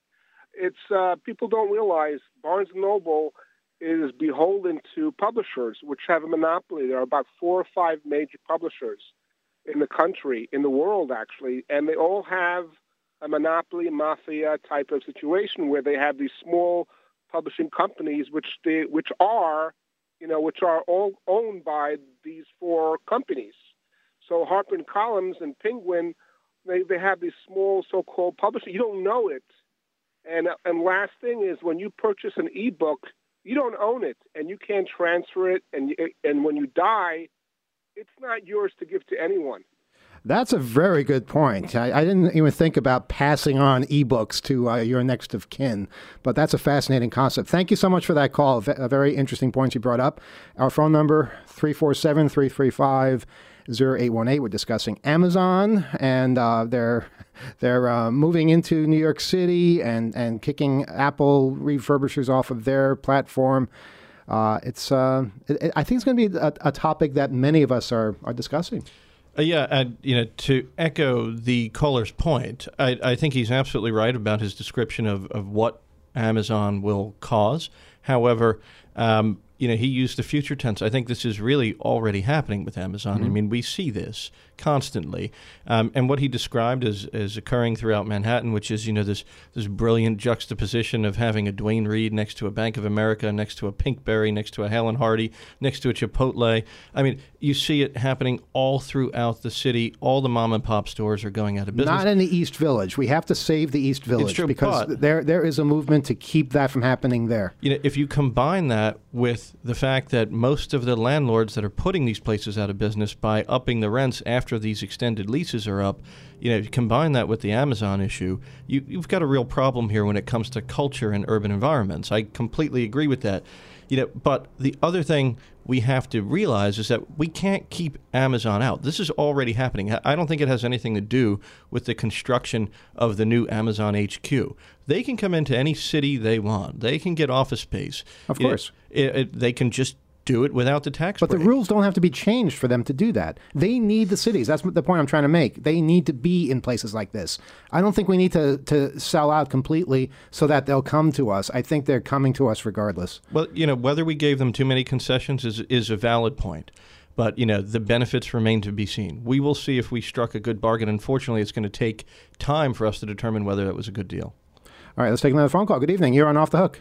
It's uh, people don't realize Barnes and Noble is beholden to publishers, which have a monopoly. There are about four or five major publishers in the country, in the world, actually, and they all have a monopoly, mafia type of situation where they have these small publishing companies, which they, which are, you know, which are all owned by these four companies. So HarperCollins and Penguin, they, they have these small so-called publishers. You don't know it. And and last thing is, when you purchase an ebook, you don't own it, and you can't transfer it. And and when you die, it's not yours to give to anyone. That's a very good point. I, I didn't even think about passing on ebooks to uh, your next of kin, but that's a fascinating concept. Thank you so much for that call. A very interesting points you brought up. Our phone number, three four seven, three three five, zero eight one eight. We're discussing Amazon, and uh, they're they're uh, moving into New York City and, and kicking Apple refurbishers off of their platform. Uh, it's uh, it, I think it's going to be a, a topic that many of us are, are discussing. Uh, yeah, and you know, to echo the caller's point, I, I think he's absolutely right about his description of, of what Amazon will cause. However, um, you know, he used the future tense. I think this is really already happening with Amazon. Mm-hmm. I mean, we see this constantly. Um, and what he described as, as occurring throughout Manhattan, which is, you know, this this brilliant juxtaposition of having a Duane Reade next to a Bank of America, next to a Pinkberry, next to a Helen Hardy, next to a Chipotle. I mean, you see it happening all throughout the city. All the mom and pop stores are going out of business. Not in the East Village. We have to save the East Village. It's true, because but there there is a movement to keep that from happening there. You know, if you combine that with the fact that most of the landlords that are putting these places out of business by upping the rents after these extended leases are up, you know, combine that with the Amazon issue, you, you've got a real problem here when it comes to culture and urban environments. I completely agree with that. You know, but the other thing we have to realize is that we can't keep Amazon out. This is already happening. I don't think it has anything to do with the construction of the new Amazon H Q. They can come into any city they want. They can get office space. Of You course. know, it, it, they can just do it without the tax But break. the rules don't have to be changed for them to do that. They need the cities. That's what the point I'm trying to make. They need to be in places like this. I don't think we need to, to sell out completely so that they'll come to us. I think they're coming to us regardless. Well, you know, whether we gave them too many concessions is is a valid point. But, you know, the benefits remain to be seen. We will see if we struck a good bargain. Unfortunately, it's going to take time for us to determine whether that was a good deal. All right, let's take another phone call. Good evening. You're on Off the Hook.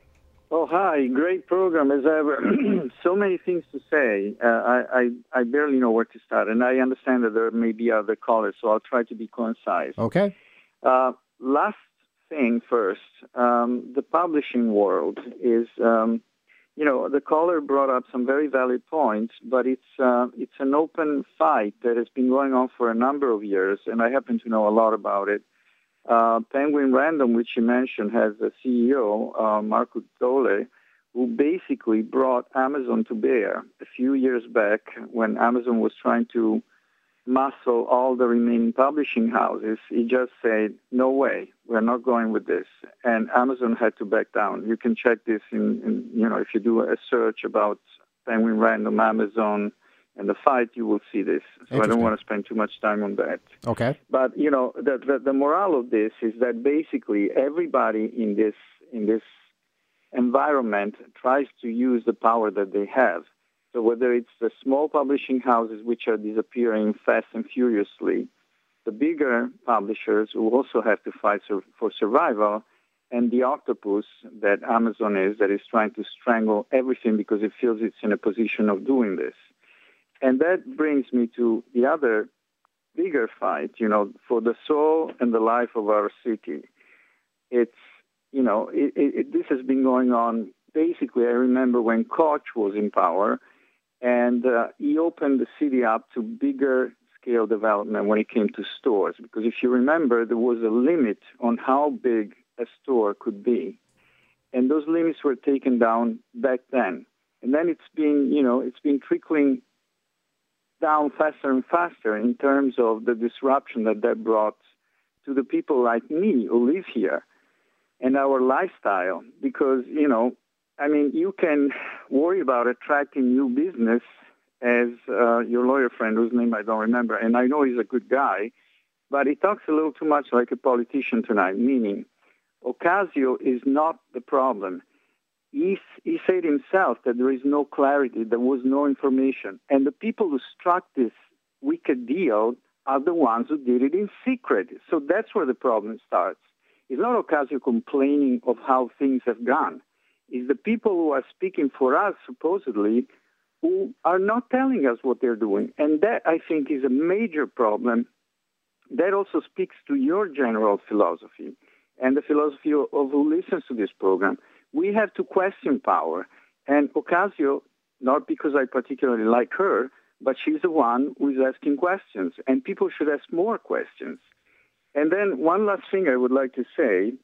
Oh, hi. Great program. As ever, so many things to say. Uh, I, I, I barely know where to start, and I understand that there may be other callers, so I'll try to be concise. Okay. Uh, last thing first, um, the publishing world is, um, you know, the caller brought up some very valid points, but it's uh, it's an open fight that has been going on for a number of years, and I happen to know a lot about it. Uh, Penguin Random, which you mentioned, has a C E O, uh, Marco Dole, who basically brought Amazon to bear a few years back when Amazon was trying to muscle all the remaining publishing houses. He just said, no way, we're not going with this. And Amazon had to back down. You can check this in, in you know, if you do a search about Penguin Random, Amazon, and the fight, you will see this. So I don't want to spend too much time on that. Okay. But, you know, the, the, the morale of this is that basically everybody in this in this environment tries to use the power that they have. So whether it's the small publishing houses which are disappearing fast and furiously, the bigger publishers who also have to fight sur- for survival, and the octopus that Amazon is that is trying to strangle everything because it feels it's in a position of doing this. And that brings me to the other bigger fight, you know, for the soul and the life of our city. It's, you know, it, it, this has been going on. Basically, I remember when Koch was in power, and uh, he opened the city up to bigger scale development when it came to stores. Because if you remember, there was a limit on how big a store could be. And those limits were taken down back then. And then it's been, you know, it's been trickling down faster and faster in terms of the disruption that that brought to the people like me who live here and our lifestyle. Because, you know, I mean, you can worry about attracting new business as uh, your lawyer friend, whose name I don't remember, and I know he's a good guy, but he talks a little too much like a politician tonight, meaning Ocasio is not the problem. He, he said himself that there is no clarity, there was no information, and the people who struck this wicked deal are the ones who did it in secret. So that's where the problem starts. It's not Ocasio complaining of how things have gone. Is the people who are speaking for us, supposedly, who are not telling us what they're doing. And that, I think, is a major problem. That also speaks to your general philosophy and the philosophy of, of who listens to this program. We have to question power. And Ocasio, not because I particularly like her, but she's the one who is asking questions. And people should ask more questions. And then one last thing I would like to say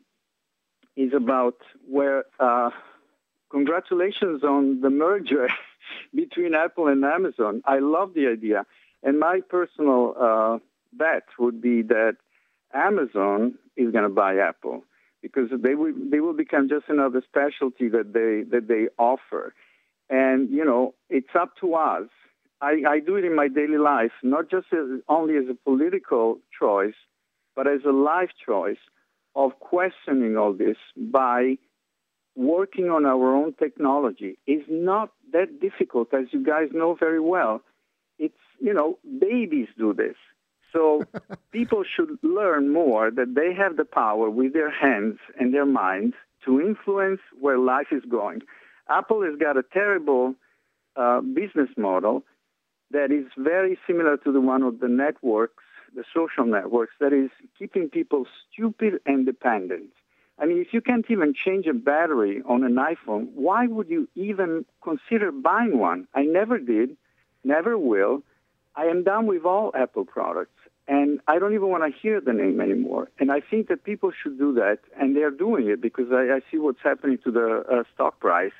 is about where... Uh, Congratulations on the merger between Apple and Amazon. I love the idea. And my personal uh, bet would be that Amazon is going to buy Apple because they will, they will become just another specialty that they that they offer. And, you know, it's up to us. I, I do it in my daily life, not just as, only as a political choice, but as a life choice of questioning all this by working on our own technology. Is not that difficult, as you guys know very well. It's, you know, babies do this. So people should learn more that they have the power with their hands and their minds to influence where life is going. Apple has got a terrible uh, business model that is very similar to the one of the networks, the social networks, that is keeping people stupid and dependent. I mean, if you can't even change a battery on an iPhone, why would you even consider buying one? I never did, never will. I am done with all Apple products, and I don't even want to hear the name anymore. And I think that people should do that, and they're doing it because I, I see what's happening to the uh, stock price.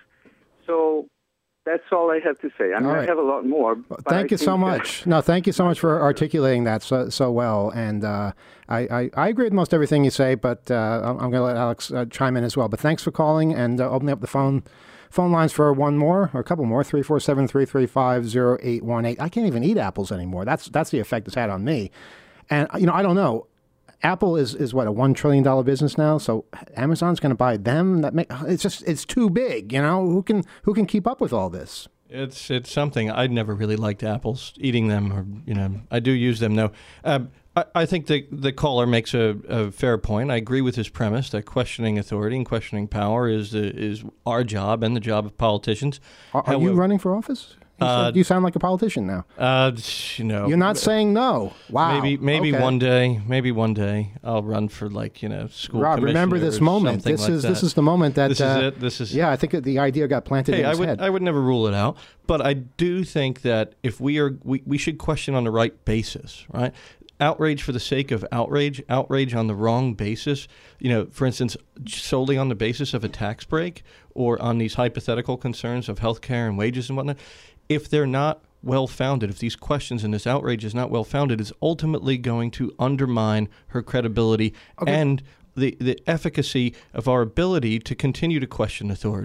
So that's all I have to say. I mean, right. I have a lot more. Well, thank I you so much. No, thank you so much for articulating that so, so well. And uh, I, I, I agree with most everything you say, but uh, I'm going to let Alex uh, chime in as well. But thanks for calling and uh, opening up the phone phone lines for one more or a couple more, three four seven, three three five, zero eight one eight. I can't even eat apples anymore. That's that's the effect it's had on me. And, you know, I don't know. Apple is, is what, a one trillion dollars business now? So Amazon's going to buy them? That make, it's just, it's too big, you know? Who can who can keep up with all this? It's it's something. I'd never really liked apples, eating them, or, you know, I do use them, though. Uh, I, I think the, the caller makes a, a fair point. I agree with his premise that questioning authority and questioning power is the, is our job and the job of politicians. Are, are However, you running for office? You, uh, said, you sound like a politician now. Uh, you know, you're not saying no. Wow. Maybe, maybe okay. one day, maybe one day, I'll run for, like, you know, school. Rob, remember this moment. This like is that. this is the moment that. This uh, is it. This is. Yeah, I think the idea got planted hey, in his I would, head. I would never rule it out, but I do think that if we are, we, we should question on the right basis, right? Outrage for the sake of outrage, outrage on the wrong basis, you know, for instance, solely on the basis of a tax break or on these hypothetical concerns of health care and wages and whatnot, if they're not well-founded, if these questions and this outrage is not well-founded, it's ultimately going to undermine her credibility okay. and the, the efficacy of our ability to continue to question authority.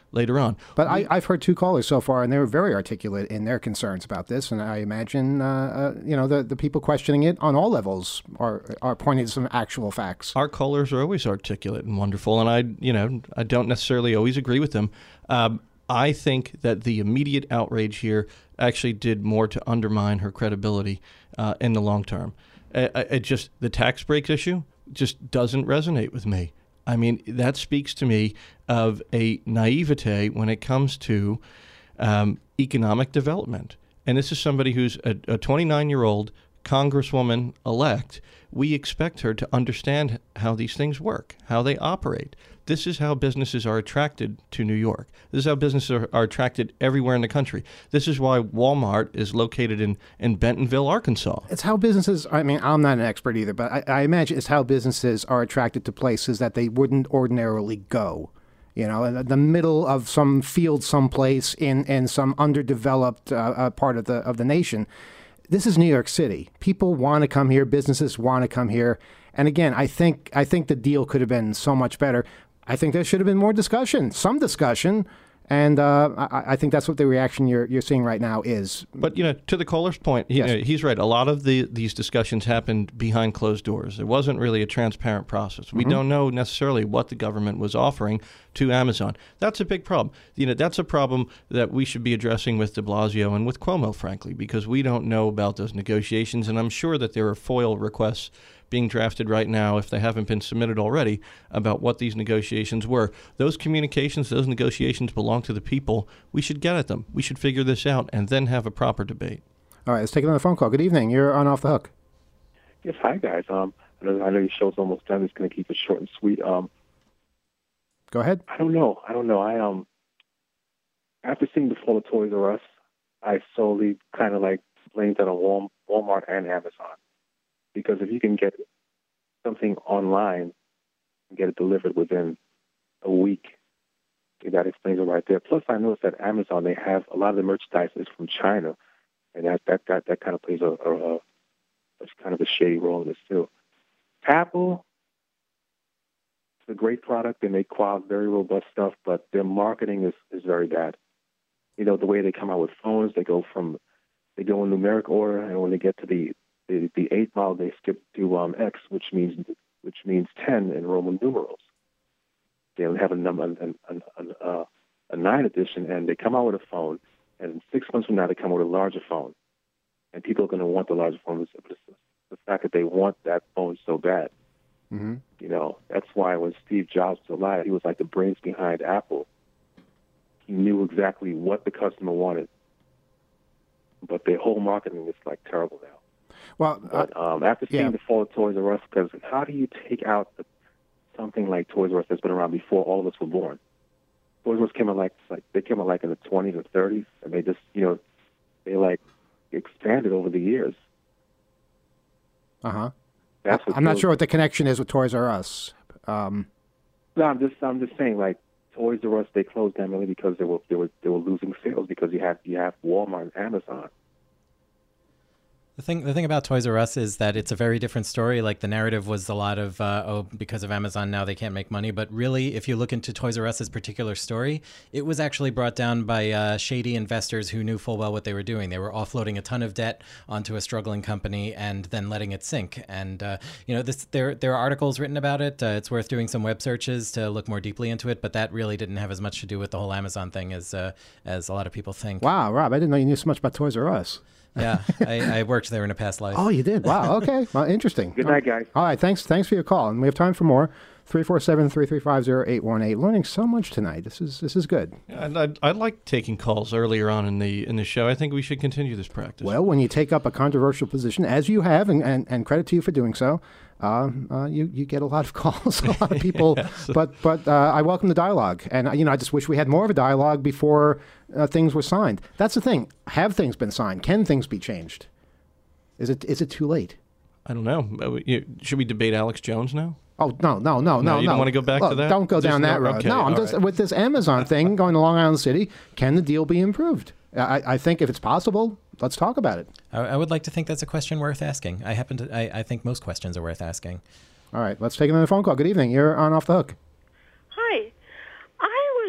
later on. But I, I've heard two callers so far, and they were very articulate in their concerns about this. And I imagine, uh, uh, you know, the, the people questioning it on all levels are are pointing to some actual facts. Our callers are always articulate and wonderful, and I, you know, I don't necessarily always agree with them. Um, I think that the immediate outrage here actually did more to undermine her credibility uh, in the long term. It, it just the tax breaks issue just doesn't resonate with me. I mean, that speaks to me of a naivete when it comes to um, economic development. And this is somebody who's a, a twenty-nine-year-old congresswoman-elect. We expect her to understand how these things work, how they operate. This is how businesses are attracted to New York. This is how businesses are, are attracted everywhere in the country. This is why Walmart is located in, in Bentonville, Arkansas. It's how businesses, I mean, I'm not an expert either, but I, I imagine it's how businesses are attracted to places that they wouldn't ordinarily go. You know, in the middle of some field someplace in, in some underdeveloped uh, uh, part of the of the nation. This is New York City. People want to come here. Businesses want to come here. And again, I think I think the deal could have been so much better. I think there should have been more discussion, some discussion, and uh, I, I think that's what the reaction you're you're seeing right now is. But you know, to the caller's point, you Yes. know, he's right. A lot of the these discussions happened behind closed doors. It wasn't really a transparent process. We Mm-hmm. don't know necessarily what the government was offering to Amazon. That's a big problem. You know, that's a problem that we should be addressing with De Blasio and with Cuomo, frankly, because we don't know about those negotiations, and I'm sure that there are FOIL requests being drafted right now, if they haven't been submitted already, about what these negotiations were. Those communications, those negotiations belong to the people. We should get at them. We should figure this out and then have a proper debate. All right, let's take another phone call. Good evening. You're on Off the Hook. Yes, hi guys. Um, I know, I know your show's almost done. It's going to keep it short and sweet. Um, Go ahead. I don't know. I don't know. I um, after seeing the fall of Toys R Us, I solely kind of like blamed that on Wal- Walmart and Amazon, because if you can get something online and get it delivered within a week, that explains it right there. Plus, I noticed that Amazon, they have a lot of the merchandise is from China, and that that that, that kind of plays a, a, a It's kind of a shady role in this too. Apple, it's a great product. They make quality, very robust stuff, but their marketing is, is very bad. You know, the way they come out with phones, they go from they go in numeric order, and when they get to the the, the eighth model, they skip to um, X, which means which means ten in Roman numerals. They have a number, an, an, an, uh, a nine edition, and they come out with a phone, and six months from now, they come out with a larger phone. And people are going to want the larger phone. It's the fact that they want that phone so bad. Mm-hmm. You know, that's why when Steve Jobs was alive, he was like the brains behind Apple. He knew exactly what the customer wanted. But their whole marketing is like terrible now. Well, But um, after seeing yeah. the fall of Toys R Us, because how do you take out the, something like Toys R Us that's been around before all of us were born? Toys R Us came out like, like they came out like in the twenties and thirties, and they just, you know, they like expanded over the years. Uh huh. That's what I'm not kills- sure what the connection is with Toys R Us. Um, No, I'm just I'm just saying, like Toys R Us, they closed down really because they were they were they were losing sales because you have you have Walmart and Amazon. The thing, the thing about Toys R Us is that it's a very different story. Like the narrative was a lot of, uh, oh, because of Amazon now they can't make money. But really, if you look into Toys R Us's particular story, it was actually brought down by uh, shady investors who knew full well what they were doing. They were offloading a ton of debt onto a struggling company and then letting it sink. And uh, you know, this there there are articles written about it. Uh, it's worth doing some web searches to look more deeply into it. But that really didn't have as much to do with the whole Amazon thing as uh, as a lot of people think. wow, Rob, I didn't know you knew so much about Toys R Us. Yeah, I, I worked there in a past life. Oh, you did? Wow. Okay. Well, interesting. Good night, guys. All right. Thanks. Thanks for your call, and we have time for more. three four seven, three three five, zero eight one eight. Learning so much tonight. This is this is good. And I, I like taking calls earlier on in the in the show. I think we should continue this practice. Well, when you take up a controversial position, as you have, and, and, and credit to you for doing so, uh, uh, you you get a lot of calls, a lot of people. Yes. But but uh, I welcome the dialogue, and uh, you know I just wish we had more of a dialogue before uh, things were signed. That's the thing. Have things been signed? Can things be changed? Is it is it too late? I don't know. Uh, you- Should we debate Alex Jones now? Oh no no no no no! you don't wanna go back to Look, that? Don't go Just down that no- road. okay, no, I'm all just right. with this Amazon thing going to Long Island City. Can the deal be improved? I, I think if it's possible, let's talk about it. I, I would like to think that's a question worth asking. I happen to. I, I think most questions are worth asking. All right, let's take another phone call. Good evening. You're on Off the Hook. Hi. I was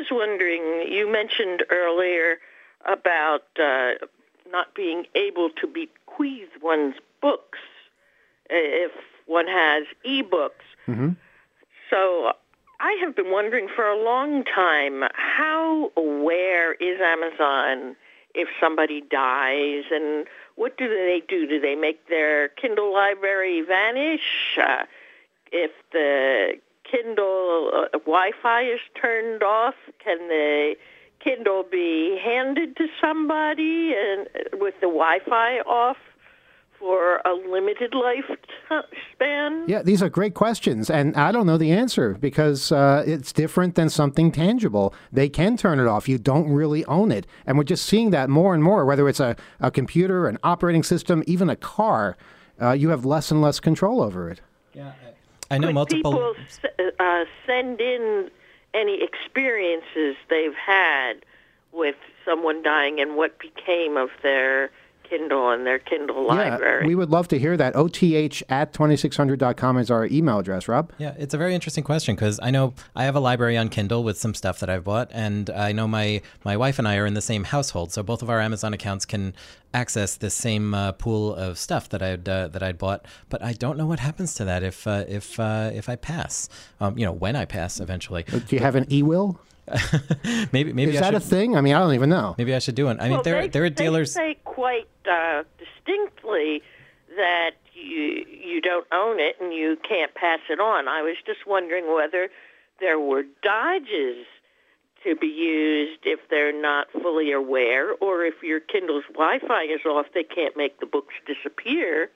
wondering, you mentioned earlier about uh, not being able to bequeath one's books if one has e-books. Mm-hmm. So I have been wondering for a long time, how aware is Amazon if somebody dies, and what do they do? Do they make their Kindle library vanish? Uh, if the Kindle uh, Wi-Fi is turned off, can the Kindle be handed to somebody and with the Wi-Fi off for a limited lifespan? Yeah, these are great questions, and I don't know the answer because uh, it's different than something tangible. They can turn it off. You don't really own it, and we're just seeing that more and more, whether it's a, a computer, an operating system, even a car. Uh, you have less and less control over it. Yeah, I know Could multiple... people uh, send in any experiences they've had with someone dying and what became of their Kindle and their Kindle library? Yeah, we would love to hear that. O T H at twenty-six hundred dot com is our email address, Rob. Yeah, it's a very interesting question because I know I have a library on Kindle with some stuff that I've bought, and I know my, my wife and I are in the same household, so both of our Amazon accounts can access the same uh, pool of stuff that I'd uh, that I'd bought. But I don't know what happens to that if uh, if uh, if I pass. Um, you know, when I pass eventually. Do you have an e-will? maybe maybe is I that should, a thing? I mean, I don't even know. Maybe I should do one. I mean, well, there they, there are dealers. They say quite uh, distinctly that you you don't own it and you can't pass it on. I was just wondering whether there were dodges to be used if they're not fully aware, or if your Kindle's Wi-Fi is off, they can't make the books disappear.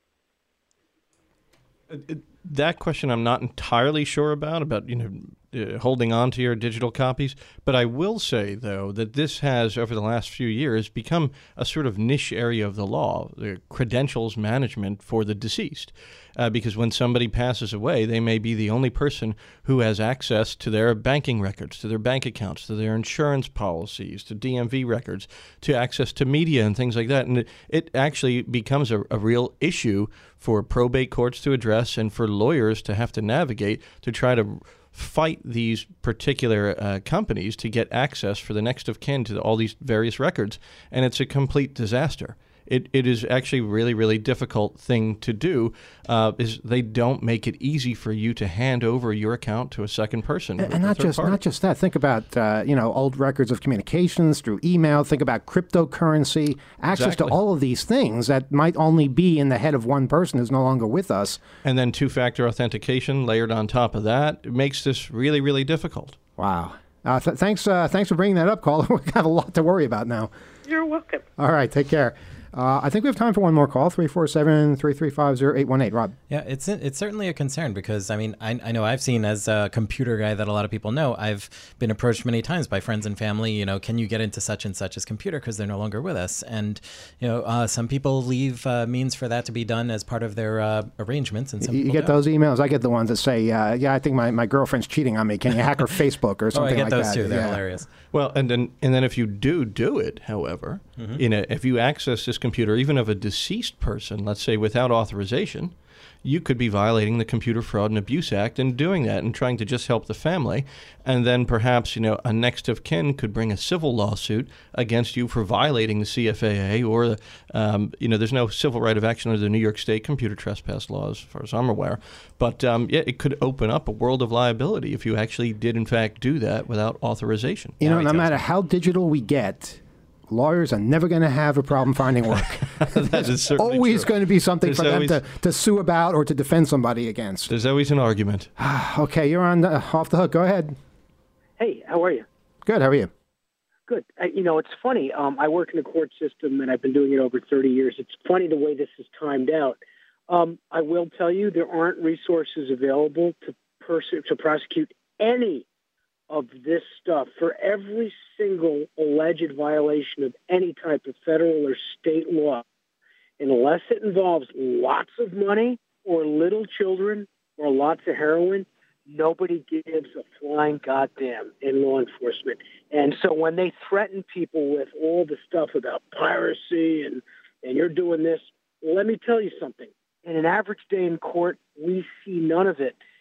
That question I'm not entirely sure about, about, you know, uh, holding on to your digital copies. But I will say, though, that this has, over the last few years, become a sort of niche area of the law, the credentials management for the deceased. Uh, because when somebody passes away, they may be the only person who has access to their banking records, to their bank accounts, to their insurance policies, to D M V records, to access to media and things like that. And it, it actually becomes a, a real issue for probate courts to address and for lawyers to have to navigate to try to fight these particular uh, companies to get access for the next of kin to all these various records. And it's a complete disaster. It, it is actually a really, really difficult thing to do. Uh, is they don't make it easy for you to hand over your account to a second person. And, and not just party. not just that. Think about uh, you know old records of communications through email. Think about cryptocurrency, access Exactly. to all of these things that might only be in the head of one person who's no longer with us. And then two-factor authentication layered on top of that. It makes this really, really difficult. Wow. Uh, th- thanks, uh, thanks for bringing that up, caller. We have a lot to worry about now. You're welcome. All right, take care. Uh, I think we have time for one more call, three four seven, three three five, zero eight one eight. Rob. Yeah, it's it's certainly a concern because, I mean, I, I know I've seen, as a computer guy that a lot of people know, I've been approached many times by friends and family, you know, can you get into such and such as computer because they're no longer with us? And, you know, uh, some people leave uh, means for that to be done as part of their uh, arrangements. And some You, you people get don't. those emails? I get the ones that say, uh, yeah, I think my, my girlfriend's cheating on me. Can you hack her Facebook or something oh, I get like those that? too. They're yeah. hilarious. Well, and then and then if you do do it, however, Mm-hmm. in a, if you access this computer, even of a deceased person, let's say without authorization, you could be violating the Computer Fraud and Abuse Act and doing that and trying to just help the family. And then perhaps, you know, a next of kin could bring a civil lawsuit against you for violating the C F A A or, um, you know, there's no civil right of action under the New York State computer trespass law, as far as I'm aware. But, um, yeah, it could open up a world of liability if you actually did, in fact, do that without authorization. You know, Yeah, no he matter tells me. how digital we get, lawyers are never going to have a problem finding work. That is certainly always true. going to be something There's for them always- to, to sue about or to defend somebody against. There's always an argument. Okay, you're on uh, off the hook. Go ahead. Hey, how are you? Good. How are you? Good. I, you know, it's funny. Um, I work in the court system, and I've been doing it over thirty years. It's funny the way this is timed out. Um, I will tell you there aren't resources available to pers- to prosecute any of this stuff for every single alleged violation of any type of federal or state law, unless it involves lots of money or little children or lots of heroin. Nobody gives a flying goddamn in law enforcement. And so when they threaten people with all the stuff about piracy and, and you're doing this, let me tell you something. In an average day in court, we see none of it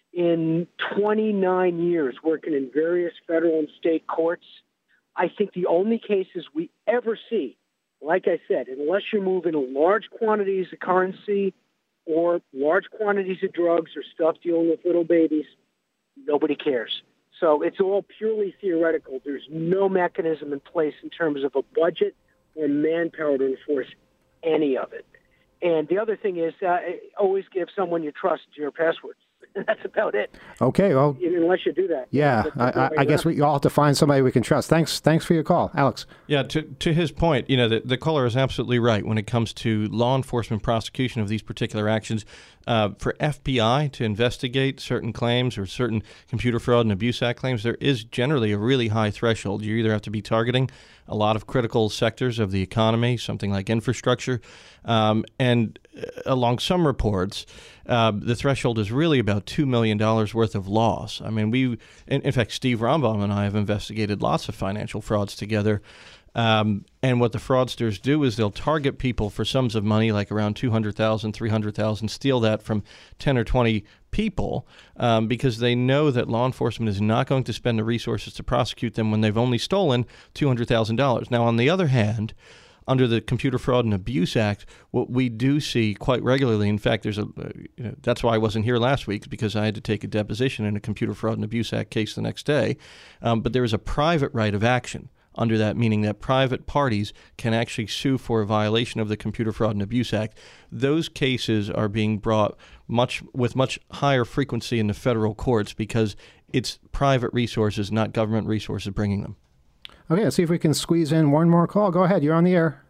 in twenty-nine years working in various federal and state courts, I think the only cases we ever see, like I said, unless you're moving large quantities of currency or large quantities of drugs or stuff dealing with little babies, nobody cares. So it's all purely theoretical. There's no mechanism in place in terms of a budget or manpower to enforce any of it. And the other thing is uh, always give someone you trust your passwords. That's about it. Okay, well, unless you do that. Yeah, I, I, I guess we all have to find somebody we can trust. Thanks, thanks for your call, Alex. Yeah, to to his point, you know, the, the caller is absolutely right when it comes to law enforcement prosecution of these particular actions. Uh, for F B I to investigate certain claims or certain Computer Fraud and Abuse Act claims, there is generally a really high threshold. You either have to be targeting a lot of critical sectors of the economy, something like infrastructure, um, and along some reports, uh, the threshold is really about two million dollars worth of loss. I mean, we, in, in fact, Steve Rombaum and I have investigated lots of financial frauds together. Um, and what the fraudsters do is they'll target people for sums of money, like around two hundred thousand dollars, three hundred thousand dollars, steal that from ten or twenty people um, because they know that law enforcement is not going to spend the resources to prosecute them when they've only stolen two hundred thousand dollars. Now, on the other hand, under the Computer Fraud and Abuse Act, what we do see quite regularly, in fact, there's a, you know, that's why I wasn't here last week, because I had to take a deposition in a Computer Fraud and Abuse Act case the next day, um, but there is a private right of action under that, meaning that private parties can actually sue for a violation of the Computer Fraud and Abuse Act. Those cases are being brought much with much higher frequency in the federal courts because it's private resources, not government resources, bringing them. Okay, let's see if we can squeeze in one more call. Go ahead, you're on the air.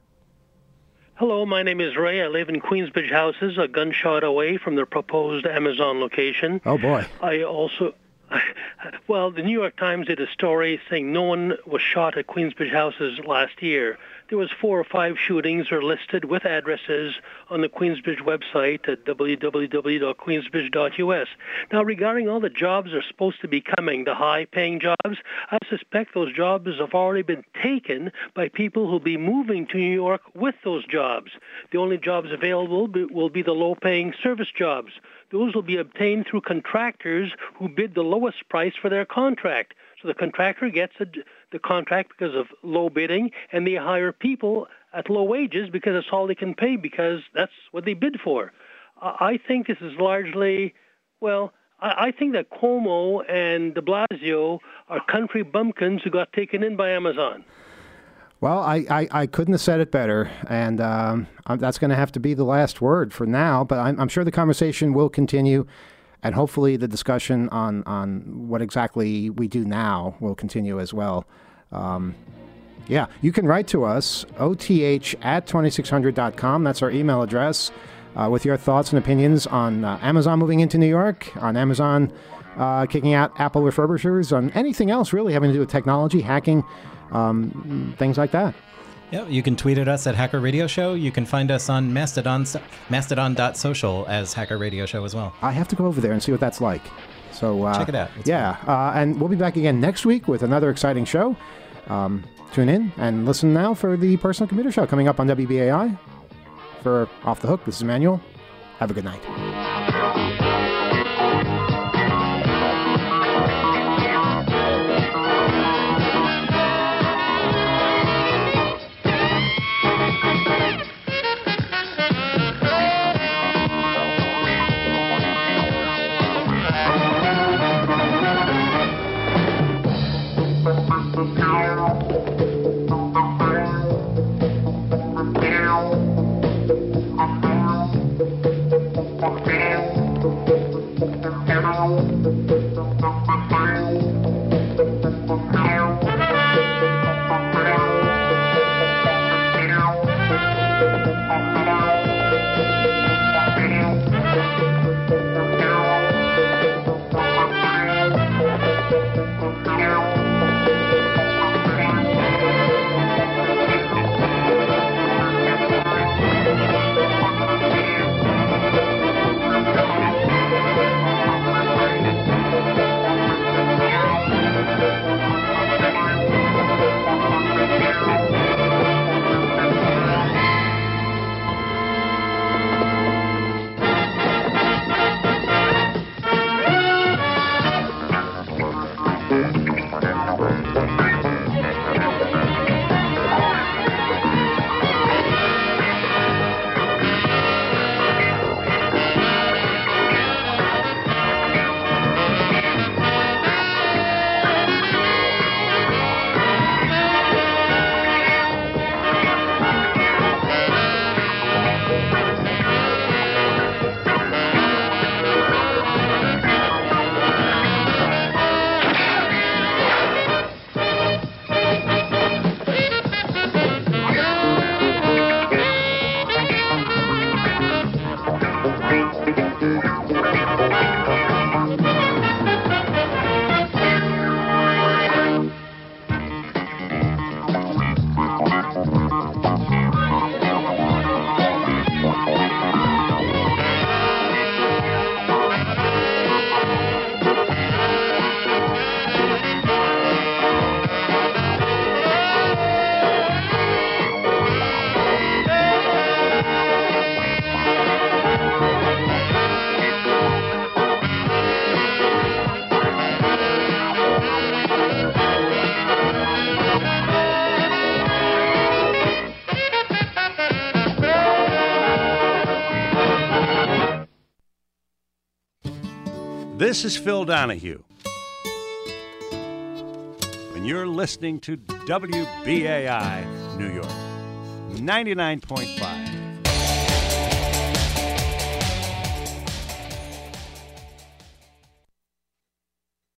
Hello, my name is Ray. I live in Queensbridge Houses, a gunshot away from the proposed Amazon location. Oh, boy. I also... Well, the New York Times did a story saying no one was shot at Queensbridge Houses last year. There was four or five shootings are listed with addresses on the Queensbridge website at w w w dot queensbridge dot u s. Now, regarding all the jobs that are supposed to be coming, the high-paying jobs, I suspect those jobs have already been taken by people who will be moving to New York with those jobs. The only jobs available will be the low-paying service jobs. Those will be obtained through contractors who bid the lowest price for their contract. So the contractor gets a, the contract because of low bidding, and they hire people at low wages because that's all they can pay because that's what they bid for. Uh, I think this is largely, well, I, I think that Cuomo and de Blasio are country bumpkins who got taken in by Amazon. Well, I, I, I couldn't have said it better, and um, that's going to have to be the last word for now, but I'm, I'm sure the conversation will continue, and hopefully the discussion on, on what exactly we do now will continue as well. Um, yeah, you can write to us, O T H at twenty-six hundred dot com. That's our email address, uh, with your thoughts and opinions on uh, Amazon moving into New York, on Amazon uh, kicking out Apple refurbishers, on anything else really having to do with technology, hacking, Um, things like that. Yeah, you can tweet at us at Hacker Radio Show. You can find us on Mastodon, mastodon dot social as Hacker Radio Show as well. I have to go over there and see what that's like. So uh, check it out. It's yeah, uh, and we'll be back again next week with another exciting show. Um, tune in and listen now for the Personal Computer Show coming up on W B A I. For Off the Hook, this is Emmanuel. Have a good night. Meow. This is Phil Donahue. And you're listening to W B A I New York, ninety-nine point five.